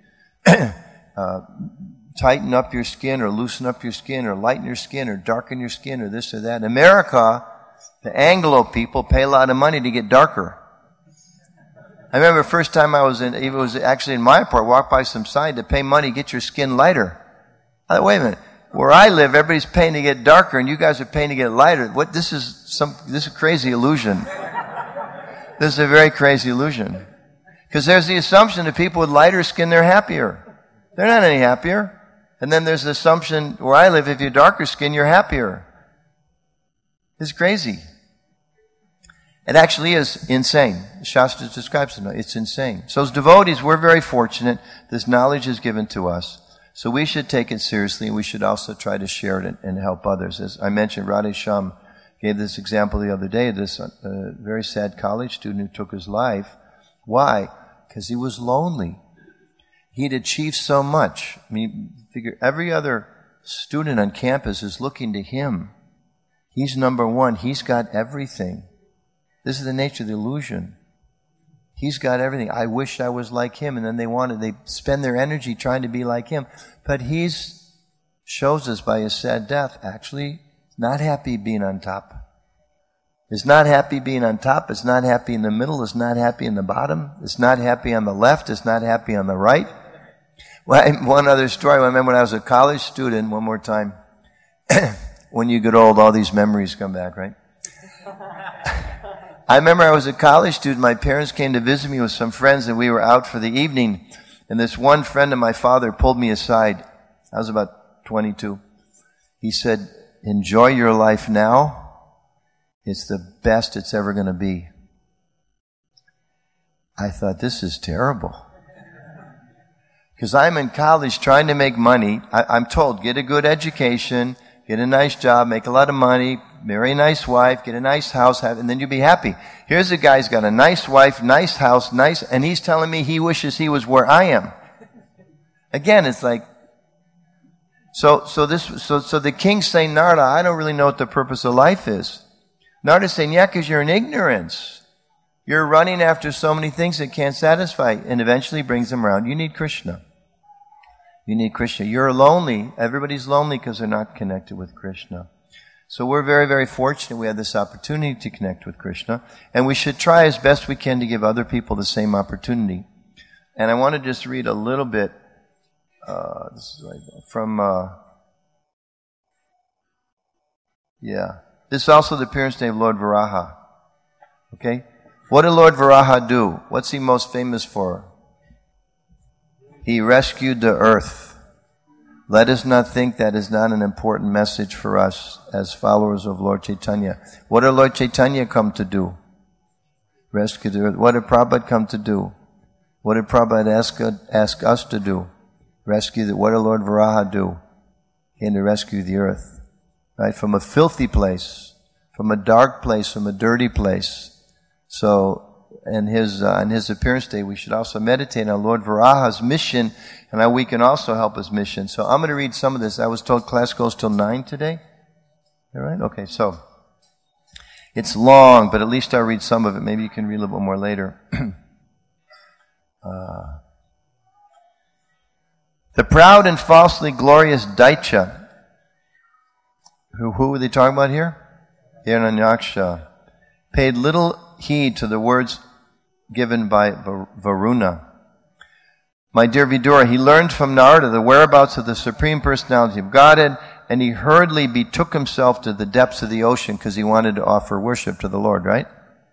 tighten up your skin or loosen up your skin or lighten your skin or darken your skin or this or that. In America, the Anglo people pay a lot of money to get darker. I remember the first time it was actually in my part, walked by some sign to pay money to get your skin lighter. I thought, wait a minute. Where I live, everybody's paying to get darker and you guys are paying to get lighter. This is a crazy illusion. This is a very crazy illusion. Because there's the assumption that people with lighter skin, they're happier. They're not any happier. And then there's the assumption, where I live, if you're darker skin, you're happier. It's crazy. It actually is insane. The Shastra describes it. It's insane. So as devotees, we're very fortunate. This knowledge is given to us. So we should take it seriously. We should also try to share it and help others. As I mentioned, Radhe Shyam gave this example the other day, this very sad college student who took his life. Why? Because he was lonely. He'd achieved so much. I mean, figure every other student on campus is looking to him. He's number one. He's got everything. This is the nature of the illusion. He's got everything. I wish I was like him. And then they spend their energy trying to be like him. But shows us by his sad death, actually, not happy being on top. It's not happy being on top. It's not happy in the middle. It's not happy in the bottom. It's not happy on the left. It's not happy on the right. Well, one other story. I remember when I was a college student, one more time. When you get old, all these memories come back, right? I remember I was a college student. My parents came to visit me with some friends, and we were out for the evening. And this one friend of my father pulled me aside. I was about 22. He said, "Enjoy your life now. It's the best it's ever going to be." I thought, this is terrible. Because I'm in college trying to make money. I'm told, get a good education, get a nice job, make a lot of money, marry a nice wife, get a nice house, and then you'll be happy. Here's a guy who's got a nice wife, nice house, and he's telling me he wishes he was where I am. Again, it's like, so the king's saying, Narada, I don't really know what the purpose of life is. Narada's saying, yeah, because you're in ignorance. You're running after so many things that can't satisfy, and eventually brings them around. You need Krishna. You need Krishna. You're lonely. Everybody's lonely because they're not connected with Krishna. So we're very, very fortunate we have this opportunity to connect with Krishna, and we should try as best we can to give other people the same opportunity. And I want to just read a little bit from this is also the appearance day of Lord Varaha. Okay? What did Lord Varaha do? What's he most famous for? He rescued the earth. Let us not think that is not an important message for us as followers of Lord Chaitanya. What did Lord Chaitanya come to do? Rescue the earth. What did Prabhupada come to do? What did Prabhupada ask us to do? What did Lord Varaha do? He had to rescue the earth, right? From a filthy place, from a dark place, from a dirty place. So, on his appearance day, we should also meditate on Lord Varaha's mission and how we can also help his mission. So I'm going to read some of this. I was told class goes till 9 today. All right? Okay, so it's long, but at least I'll read some of it. Maybe you can read a little bit more later. The proud and falsely glorious Daicha. Who were they talking about here? Hiranyaksha. Paid little heed to the words given by Varuna. My dear Vidura, he learned from Narada the whereabouts of the Supreme Personality of Godhead, and he hurriedly betook himself to the depths of the ocean because he wanted to offer worship to the Lord, right?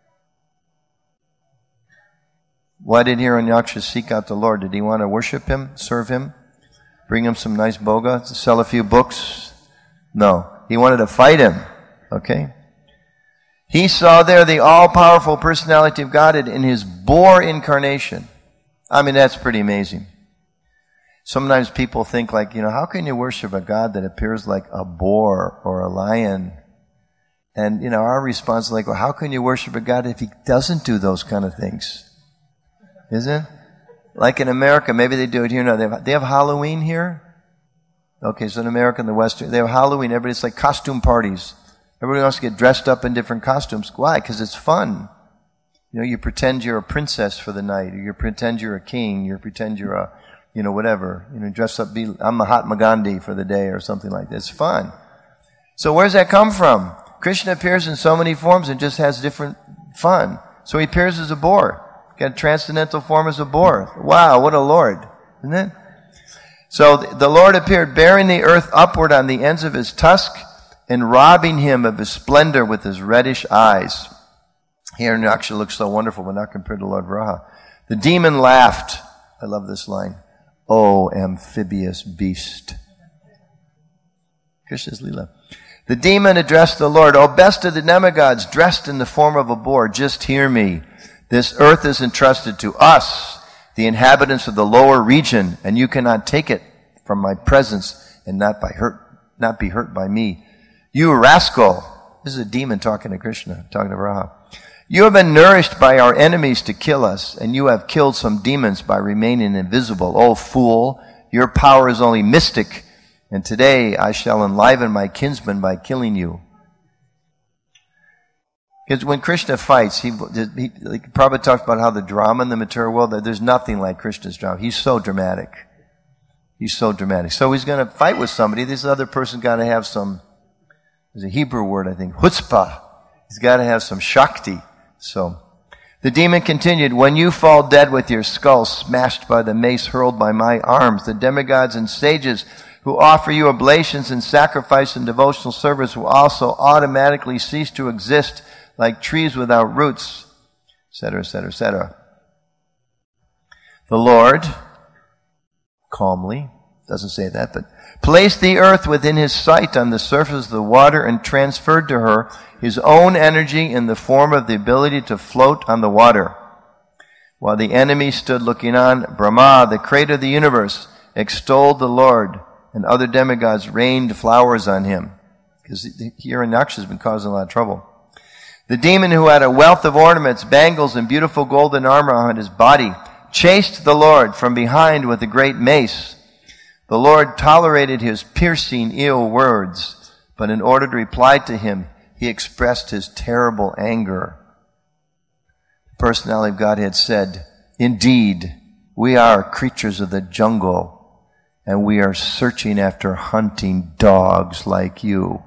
Why did Hiranyaksha seek out the Lord? Did he want to worship him, serve him, bring him some nice boga, sell a few books? No. He wanted to fight him, okay? He saw there the all-powerful personality of Godhead in his boar incarnation. I mean, that's pretty amazing. Sometimes people think like, how can you worship a God that appears like a boar or a lion? And, our response is like, well, how can you worship a God if he doesn't do those kind of things? Isn't it? Like in America, maybe they do it here. No, they have Halloween here. Okay, so in America, in the West, they have Halloween. It's like costume parties. Everybody wants to get dressed up in different costumes. Why? Because it's fun. You pretend you're a princess for the night, or you pretend you're a king, you pretend you're a, whatever. Dress up, I'm Mahatma Gandhi for the day or something like that. It's fun. So where does that come from? Krishna appears in so many forms and just has different fun. So he appears as a boar. Got a transcendental form as a boar. Wow, what a Lord. Isn't it? So the Lord appeared bearing the earth upward on the ends of his tusk and robbing him of his splendor with his reddish eyes. Hiranyaksha looks so wonderful, but not compared to Lord Varaha. The demon laughed. I love this line. Oh, amphibious beast. Krishna's Leela. The demon addressed the Lord. O best of the demigods, dressed in the form of a boar, just hear me. This earth is entrusted to us, the inhabitants of the lower region, and you cannot take it from my presence and not be hurt by me. You rascal. This is a demon talking to Krishna, talking to Varaha. You have been nourished by our enemies to kill us, and you have killed some demons by remaining invisible. O fool, your power is only mystic, and today I shall enliven my kinsman by killing you. Because when Krishna fights, he Prabhupada talked about how the drama in the material world, there's nothing like Krishna's drama. He's so dramatic. He's so dramatic. So he's going to fight with somebody. This other person's got to have some, there's a Hebrew word, I think, chutzpah. He's got to have some shakti. So the demon continued, when you fall dead with your skull smashed by the mace hurled by my arms, the demigods and sages who offer you oblations and sacrifice and devotional service will also automatically cease to exist like trees without roots, etc., etc., etc. The Lord, calmly, doesn't say that, but placed the earth within his sight on the surface of the water and transferred to her his own energy in the form of the ability to float on the water. While the enemy stood looking on, Brahma, the creator of the universe, extolled the Lord, and other demigods rained flowers on him. Because Hiranyaksha has been causing a lot of trouble. The demon, who had a wealth of ornaments, bangles, and beautiful golden armor on his body, chased the Lord from behind with a great mace. The Lord tolerated his piercing, ill words, but in order to reply to him, he expressed his terrible anger. The personality of Godhead said, indeed, we are creatures of the jungle, and we are searching after hunting dogs like you.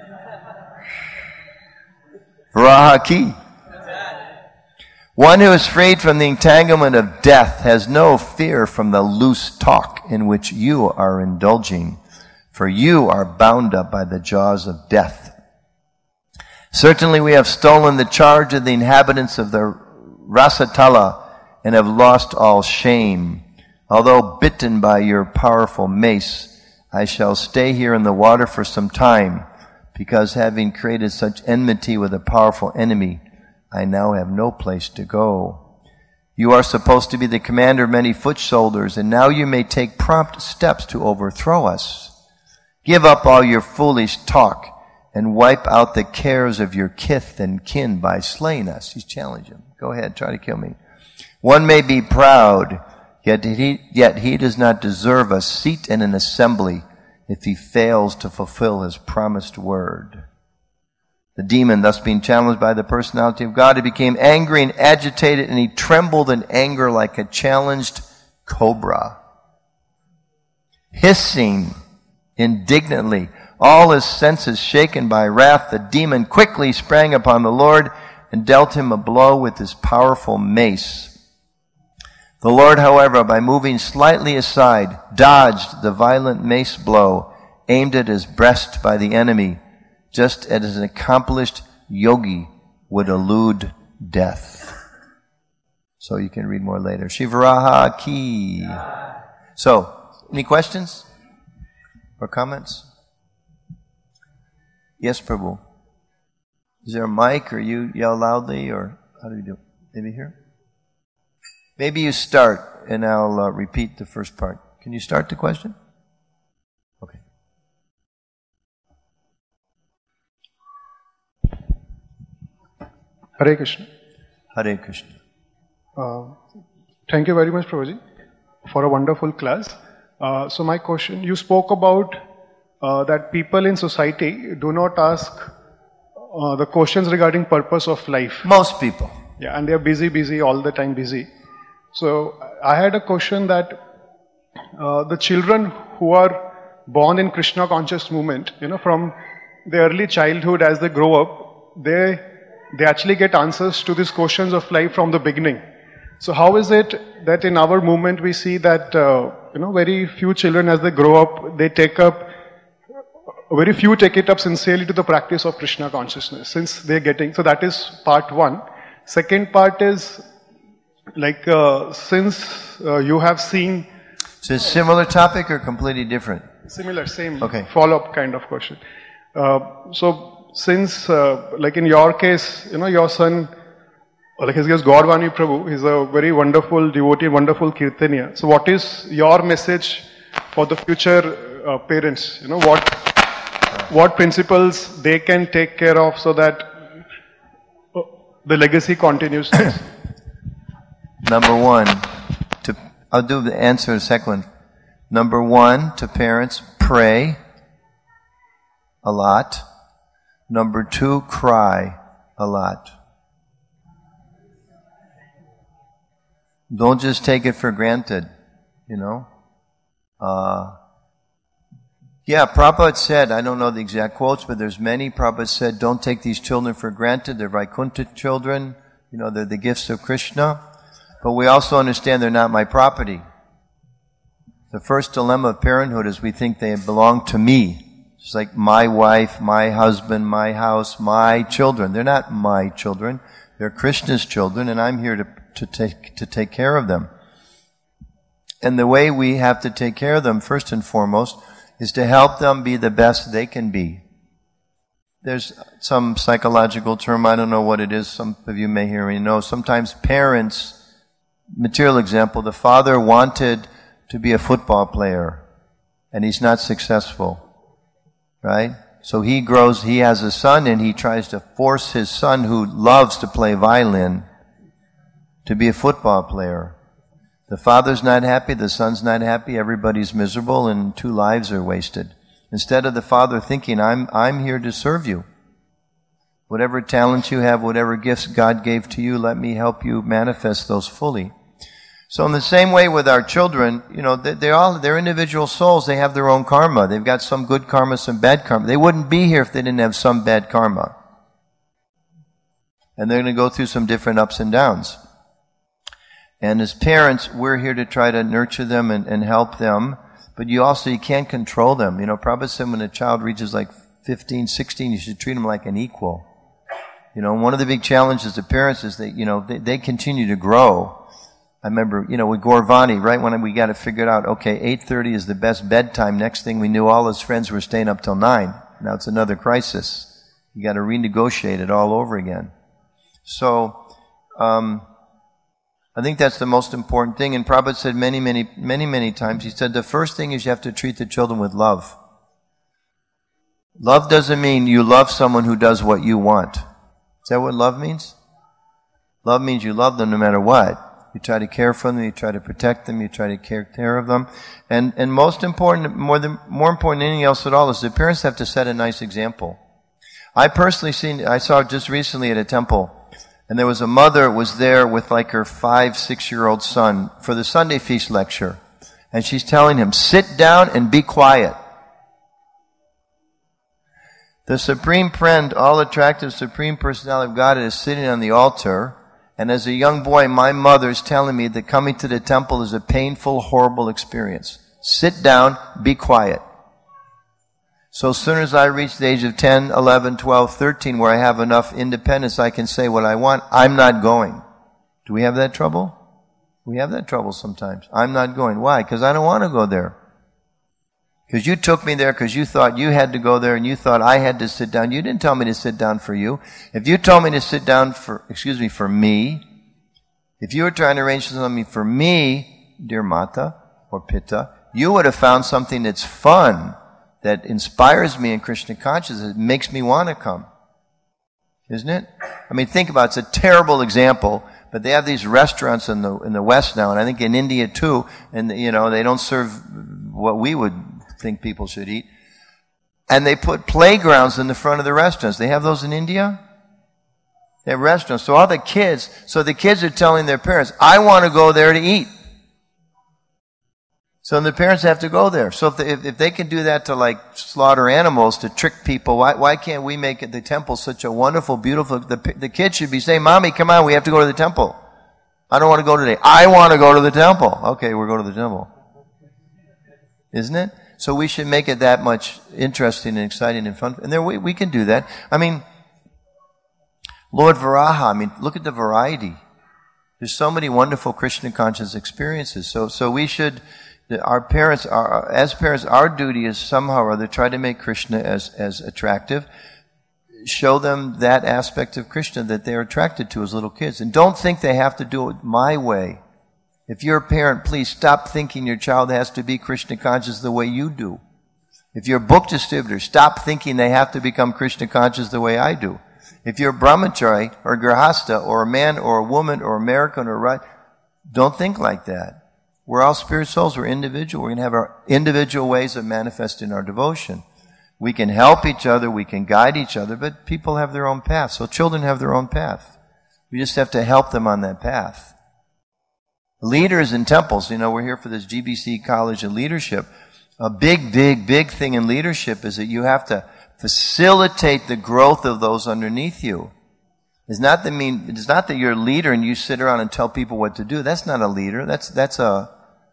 Varaha ki. One who is freed from the entanglement of death has no fear from the loose talk in which you are indulging, for you are bound up by the jaws of death. Certainly we have stolen the charge of the inhabitants of the Rasatala and have lost all shame. Although bitten by your powerful mace, I shall stay here in the water for some time, because having created such enmity with a powerful enemy, I now have no place to go. You are supposed to be the commander of many foot soldiers, and now you may take prompt steps to overthrow us. Give up all your foolish talk and wipe out the cares of your kith and kin by slaying us. He's challenging him. Go ahead, try to kill me. One may be proud, yet he does not deserve a seat in an assembly if he fails to fulfill his promised word. The demon, thus being challenged by the personality of God, he became angry and agitated, and he trembled in anger like a challenged cobra. Hissing indignantly, all his senses shaken by wrath, the demon quickly sprang upon the Lord and dealt him a blow with his powerful mace. The Lord, however, by moving slightly aside, dodged the violent mace blow aimed at his breast by the enemy, just as an accomplished yogi would elude death. So you can read more later. Shivaraha ki. So, any questions or comments? Yes, Prabhu. Is there a mic, or you yell loudly, or how do you do it? Maybe here? Maybe you start, and I'll repeat the first part. Can you start the question? Okay. Hare Krishna. Hare Krishna. Thank you very much, Prabhuji, for a wonderful class. So my question, you spoke about that people in society do not ask the questions regarding purpose of life. Most people. Yeah, and they are busy, all the time busy. So I had a question that the children who are born in Krishna conscious movement, from their early childhood as they grow up, they actually get answers to these questions of life from the beginning. So how is it that in our movement we see that, very few children as they grow up, they take up, very few take it up sincerely to the practice of Krishna consciousness, since they're getting, so that is part one. Second part is, since you have seen... So it's a similar topic or completely different? Similar, same okay. Follow-up kind of question. So since, in your case, your son, his name is Gaurvani Prabhu, he's a very wonderful devotee, wonderful Kirtaniya. So what is your message for the future parents? What principles they can take care of so that the legacy continues? Number one, I'll do the answer in a second. Number one, to parents, pray a lot. Number two, cry a lot. Don't just take it for granted, Yeah, Prabhupada said, I don't know the exact quotes, but there's many. Prabhupada said, don't take these children for granted. They're Vaikuntha children. They're the gifts of Krishna. But we also understand they're not my property. The first dilemma of parenthood is we think they belong to me. It's like my wife, my husband, my house, my children. They're not my children. They're Krishna's children, and I'm here to take care of them. And the way we have to take care of them, first and foremost, is to help them be the best they can be. There's some psychological term, I don't know what it is, some of you may hear me know. Sometimes parents, material example, the father wanted to be a football player, and he's not successful, right? So he has a son, and he tries to force his son, who loves to play violin, to be a football player. The father's not happy, the son's not happy, everybody's miserable, and 2 lives are wasted. Instead of the father thinking, I'm here to serve you. Whatever talents you have, whatever gifts God gave to you, let me help you manifest those fully. So in the same way with our children, they're individual souls, they have their own karma. They've got some good karma, some bad karma. They wouldn't be here if they didn't have some bad karma. And they're going to go through some different ups and downs. And as parents, we're here to try to nurture them and help them. But you can't control them. Prabhupada said when a child reaches 15, 16, you should treat them like an equal. One of the big challenges of parents is that, they continue to grow. I remember, with Gaurvani, right when we got it figured out, okay, 8:30 is the best bedtime. Next thing we knew, all his friends were staying up till 9. Now it's another crisis. You got to renegotiate it all over again. So, I think that's the most important thing. And Prabhupada said many times, he said the first thing is you have to treat the children with love. Love doesn't mean you love someone who does what you want. Is that what love means? Love means you love them no matter what. You try to care for them, you try to protect them, you try to take care of them. And most important, more important than anything else at all, is the parents have to set a nice example. I saw just recently at a temple, and there was a mother was there with like her 5-6-year-old son for the Sunday feast lecture. And she's telling him, sit down and be quiet. The Supreme Friend, all attractive Supreme Personality of God is sitting on the altar. And as a young boy, my mother's telling me that coming to the temple is a painful, horrible experience. Sit down, be quiet. So as soon as I reach the age of 10, 11, 12, 13, where I have enough independence, I can say what I want, I'm not going. Do we have that trouble? We have that trouble sometimes. I'm not going. Why? Because I don't want to go there. Because you took me there because you thought you had to go there and you thought I had to sit down. You didn't tell me to sit down for you. If you told me to sit down for me, if you were trying to arrange something for me, dear Mata or Pitta, you would have found something that's fun, that inspires me in Krishna consciousness, it makes me want to come. Isn't it? I mean, think about it. It's a terrible example, but they have these restaurants in the West now, and I think in India too, and they don't serve what we would think people should eat. And they put playgrounds in the front of the restaurants. They have those in India? They have restaurants. So the kids are telling their parents, I want to go there to eat. So the parents have to go there. So if they can do that to like slaughter animals to trick people, why can't we make the temple such a wonderful, beautiful, the kids should be saying, Mommy, come on, we have to go to the temple. I don't want to go today. I want to go to the temple. Okay, we'll go to the temple. Isn't it? So we should make it that much interesting and exciting and fun. And we can do that. I mean, Lord Varaha, look at the variety. There's so many wonderful Krishna conscious experiences. So we should, as parents, our duty is somehow or other try to make Krishna as attractive. Show them that aspect of Krishna that they're attracted to as little kids. And don't think they have to do it my way. If you're a parent, please stop thinking your child has to be Krishna conscious the way you do. If you're a book distributor, stop thinking they have to become Krishna conscious the way I do. If you're a brahmachari or a grihasta or a man or a woman or American or right, don't think like that. We're all spirit souls. We're individual. We're going to have our individual ways of manifesting our devotion. We can help each other. We can guide each other, but people have their own path. So children have their own path. We just have to help them on that path. Leaders in temples, we're here for this GBC College of Leadership. A big thing in leadership is that you have to facilitate the growth of those underneath you. It's not that you're a leader and you sit around and tell people what to do. That's not a leader. That's a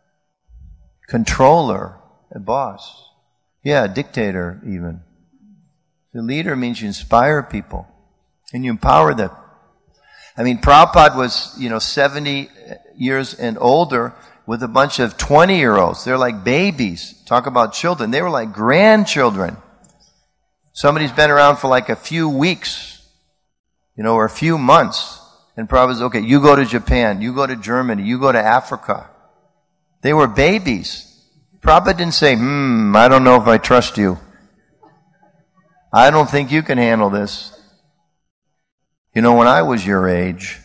controller, a boss. Yeah, a dictator even. The leader means you inspire people and you empower them. Prabhupada was, 70 years and older with a bunch of 20-year-olds. They're like babies. Talk about children. They were like grandchildren. Somebody's been around for like a few weeks, or a few months. And Prabhupada's, okay, you go to Japan, you go to Germany, you go to Africa. They were babies. Prabhupada didn't say, I don't know if I trust you. I don't think you can handle this. When I was your age,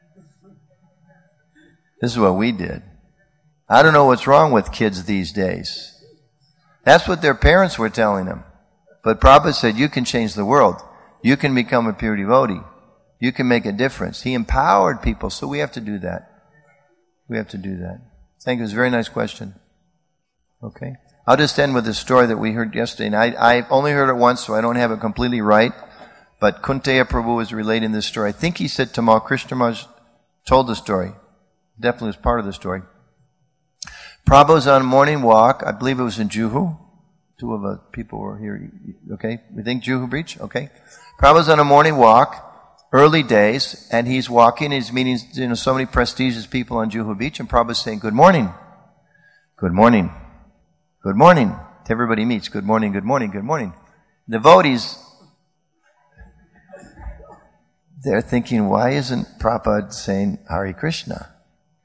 this is what we did. I don't know what's wrong with kids these days. That's what their parents were telling them. But Prabhupada said, you can change the world. You can become a pure devotee. You can make a difference. He empowered people, so we have to do that. We have to do that. Thank you. It was a very nice question. Okay. I'll just end with a story that we heard yesterday. And I only heard it once, so I don't have it completely right. But Kunteya Prabhu was relating this story. I think he said Tamal Krishna Maharaj told the story. Definitely was part of the story. Prabhu was on a morning walk. I believe it was in Juhu. Two of the people were here. Okay. We think Juhu Beach? Okay. Prabhu was on a morning walk, early days, and he's walking. He's meeting, so many prestigious people on Juhu Beach, and Prabhu's saying, good morning. Good morning. Good morning. Everybody meets. Good morning, good morning, good morning. Devotees, they're thinking, why isn't Prabhupada saying Hare Krishna?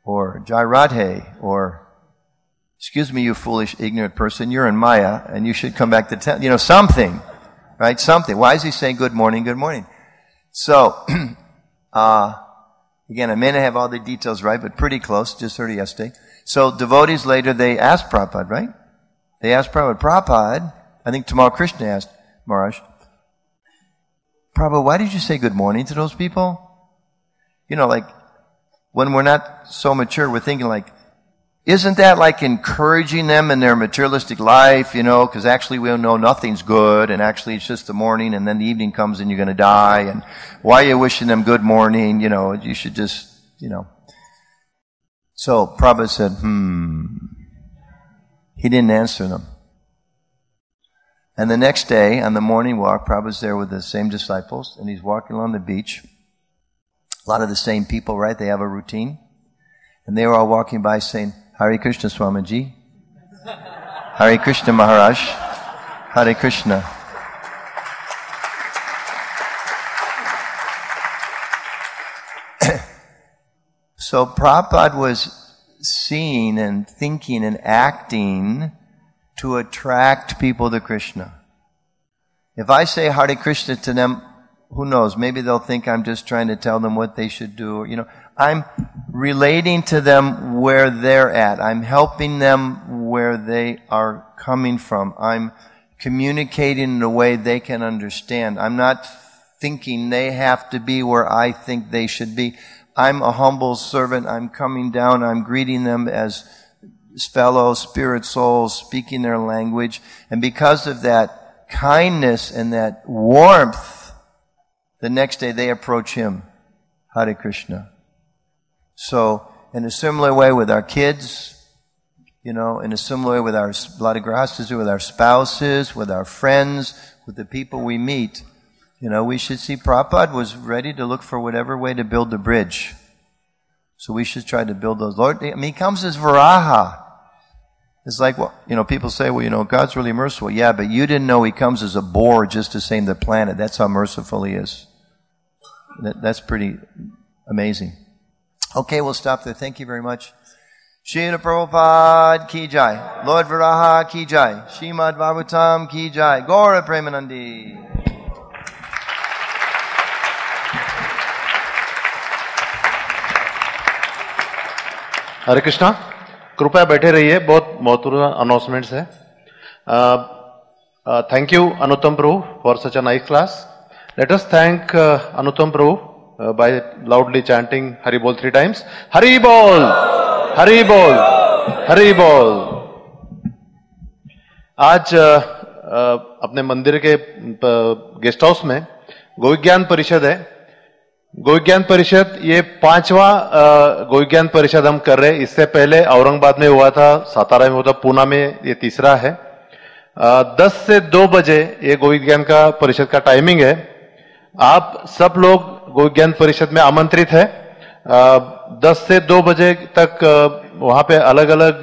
or Jai Radhe, or excuse me, you foolish, ignorant person, you're in Maya, and you should come back to town. You know, something, right? Something. Why is he saying good morning, good morning? So, again, I may not have all the details right, but pretty close. Just heard it yesterday. So devotees later, they asked Prabhupada, right? They asked Prabhupada, I think Tamal Krishna asked Maharaj, Prabhupada, why did you say good morning to those people? You know, like, when we're not so mature, we're thinking like, isn't that like encouraging them in their materialistic life, you know, because actually we know nothing's good, and actually it's just the morning, and then the evening comes and you're going to die, and why are you wishing them good morning, you know, you should just, you know. So Prabhupada said, He didn't answer them. And the next day, on the morning walk, Prabhupada's there with the same disciples, and he's walking along the beach. A lot of the same people, right? They have a routine. And they were all walking by saying, Hare Krishna Swamiji, Hare Krishna Maharaj, Hare Krishna. So Prabhupada was seeing and thinking and acting to attract people to Krishna. If I say Hare Krishna to them, who knows, maybe they'll think I'm just trying to tell them what they should do. You know, I'm relating to them where they're at. I'm helping them where they are coming from. I'm communicating in a way they can understand. I'm not thinking they have to be where I think they should be. I'm a humble servant. I'm coming down. I'm greeting them as fellow spirit souls, speaking their language. And because of that kindness and that warmth, the next day they approach him, Hare Krishna. So, in a similar way with our kids, you know, in a similar way with our Vladigrastas, with our spouses, with our friends, with the people we meet, you know, we should see Prabhupada was ready to look for whatever way to build the bridge. So we should try to build those. Lord, I mean, he comes as Varaha. It's like, well, you know, people say, well, you know, God's really merciful. Yeah, but you didn't know he comes as a boar just to save the planet. That's how merciful he is. That's pretty amazing. Okay, we'll stop there. Thank you very much. Srila Prabhupada ki jai. Lord Varaha ki jai. Srimad Bhagavatam ki jai. Gaura Premanandi. हरे कृष्णा, कृपया बैठे रहिए, बहुत महत्वपूर्ण announcements है. Thank you, Anuttam Prabhu, for such a nice class. Let us thank Anuttam Prabhu by loudly chanting Hari Bol 3 times. Hari Bol! Hari Bol! Hari Bol! आज अपने मंदिर के गेस्ट हाउस में गोविज्ञान परिषद है. गोविज्ञान परिषद ये 5वां गोविज्ञान परिषद हम कर रहे हैं. इससे पहले औरंगाबाद में हुआ था, सातारा में हुआ था, पूना में ये तीसरा है. 10 से 2 बजे ये गोविज्ञान का परिषद का टाइमिंग है. आप सब लोग गोविज्ञान परिषद में आमंत्रित है. 10 से 2 बजे तक वहां पे अलग अलग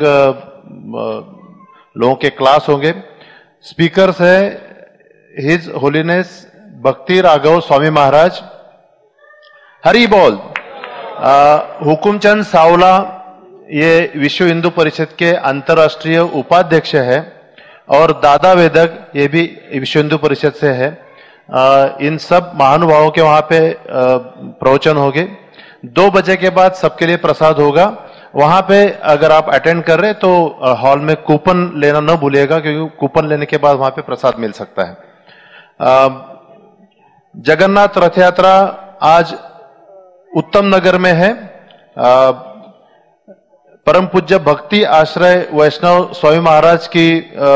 लोगों के क्लास होंगे. स्पीकर्स है हिज होलीनेस भक्ति राघव स्वामी महाराज. हरि बोल. हुकुमचंद सावला ये विश्व हिंदू परिषद के अंतर्राष्ट्रीय उपाध्यक्ष है, और दादा वेदक ये भी विश्व हिंदू परिषद से है. इन सब महानुभावों के वहां पे प्रवचन होंगे. 2 बजे के बाद सबके लिए प्रसाद होगा. वहां पे अगर आप अटेंड कर रहे तो हॉल में कूपन लेना न भूलिएगा, क्योंकि कूपन लेने के बाद वहां पे प्रसाद मिल सकता है. जगन्नाथ रथ यात्रा आज उत्तम नगर में है. परम पूज्य भक्ति आश्रय वैष्णव स्वामी महाराज की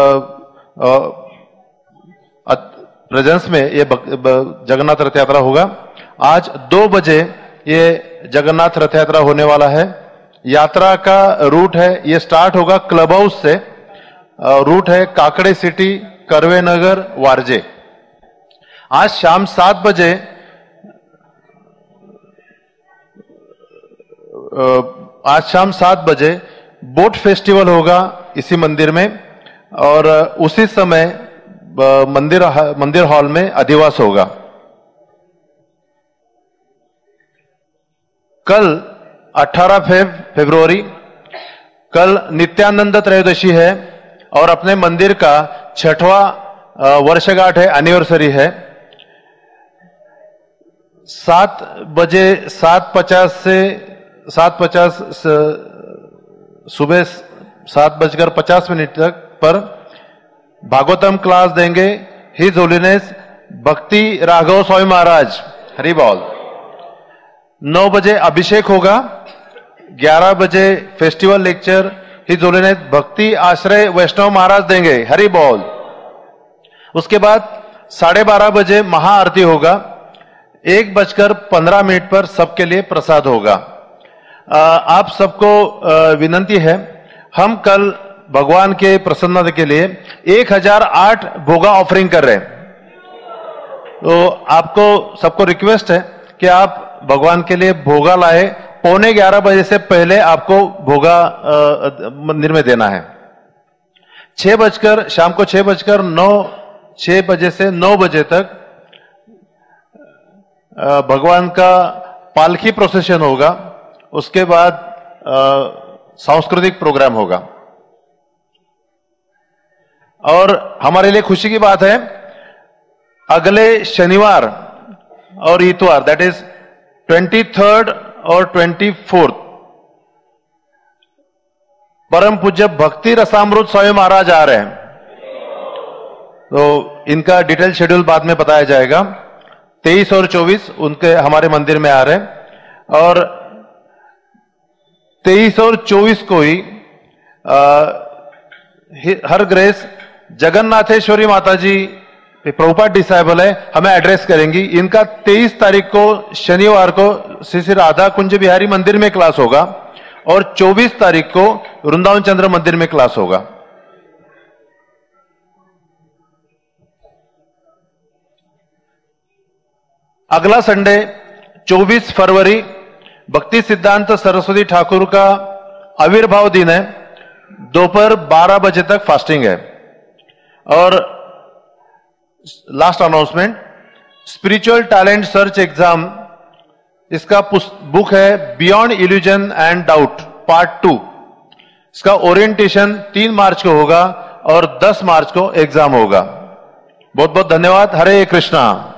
प्रेजेंस में ये जगन्नाथ रथ यात्रा होगा. आज 2 बजे ये जगन्नाथ रथ यात्रा होने वाला है. यात्रा का रूट है, ये स्टार्ट होगा क्लब हाउस से. रूट है काकड़े सिटी, करवे नगर, वारजे. आज शाम 7 बजे बोट फेस्टिवल होगा इसी मंदिर में, और उसी समय मंदिर हॉल में अधिवास होगा. कल 18 फरवरी। कल नित्यानंद त्रयोदशी है और अपने मंदिर का 6वां वर्षगांठ है, एनिवर्सरी है। 7 बजे 7:50 सुबह 7:50 तक पर भागवतम क्लास देंगे हिज होलीनेस भक्ति राघव स्वामी महाराज, हरि बोल। 9 बजे अभिषेक होगा। 11 बजे फेस्टिवल लेक्चर हिज होलीनेस भक्ति आश्रय वैष्णव महाराज देंगे, हरि बोल। उसके बाद 12:30 बजे महाआरती होगा। 1:15 पर सबके लिए प्रसाद होगा। आप सबको विनंती है, हम कल भगवान के प्रसन्नता के लिए 1008 भोगा ऑफरिंग कर रहे हैं। तो आपको सबको रिक्वेस्ट है कि आप भगवान के लिए भोगा लाए। 11:15 बजे से पहले आपको भोगा मंदिर में देना है। शाम को 6 बजे से 9 बजे तक भगवान का पालकी प्रोसेशन होगा। उसके बाद सांस्कृतिक प्रोग्राम होगा। और हमारे लिए खुशी की बात है, अगले शनिवार और इतवार, दैट इज 23rd और 24th, परम पूज्य भक्ति रसामृत स्वामी महाराज आ रहे हैं। तो इनका डिटेल शेड्यूल बाद में बताया जाएगा। 23 और 24 उनके हमारे मंदिर में आ रहे हैं। और 23 और 24 को ही हर ग्रेस जगन्नाथेश्वरी माता जी प्रभुपाद डिसाइबल है, हमें एड्रेस करेंगी। इनका 23 तारीख को शनिवार को श्री श्री राधा कुंज बिहारी मंदिर में क्लास होगा और 24 तारीख को वृंदावन चंद्र मंदिर में क्लास होगा। अगला संडे 24 फरवरी भक्ति सिद्धांत सरस्वती ठाकुर का आविर्भाव दिन है। दोपहर 12 बजे तक फास्टिंग है। और last announcement, spiritual talent search exam, इसका बुक है beyond illusion and doubt part 2। इसका ओरिएंटेशन 3 मार्च को होगा और 10 मार्च को एग्जाम होगा। बहुत बहुत धन्यवाद। हरे कृष्णा।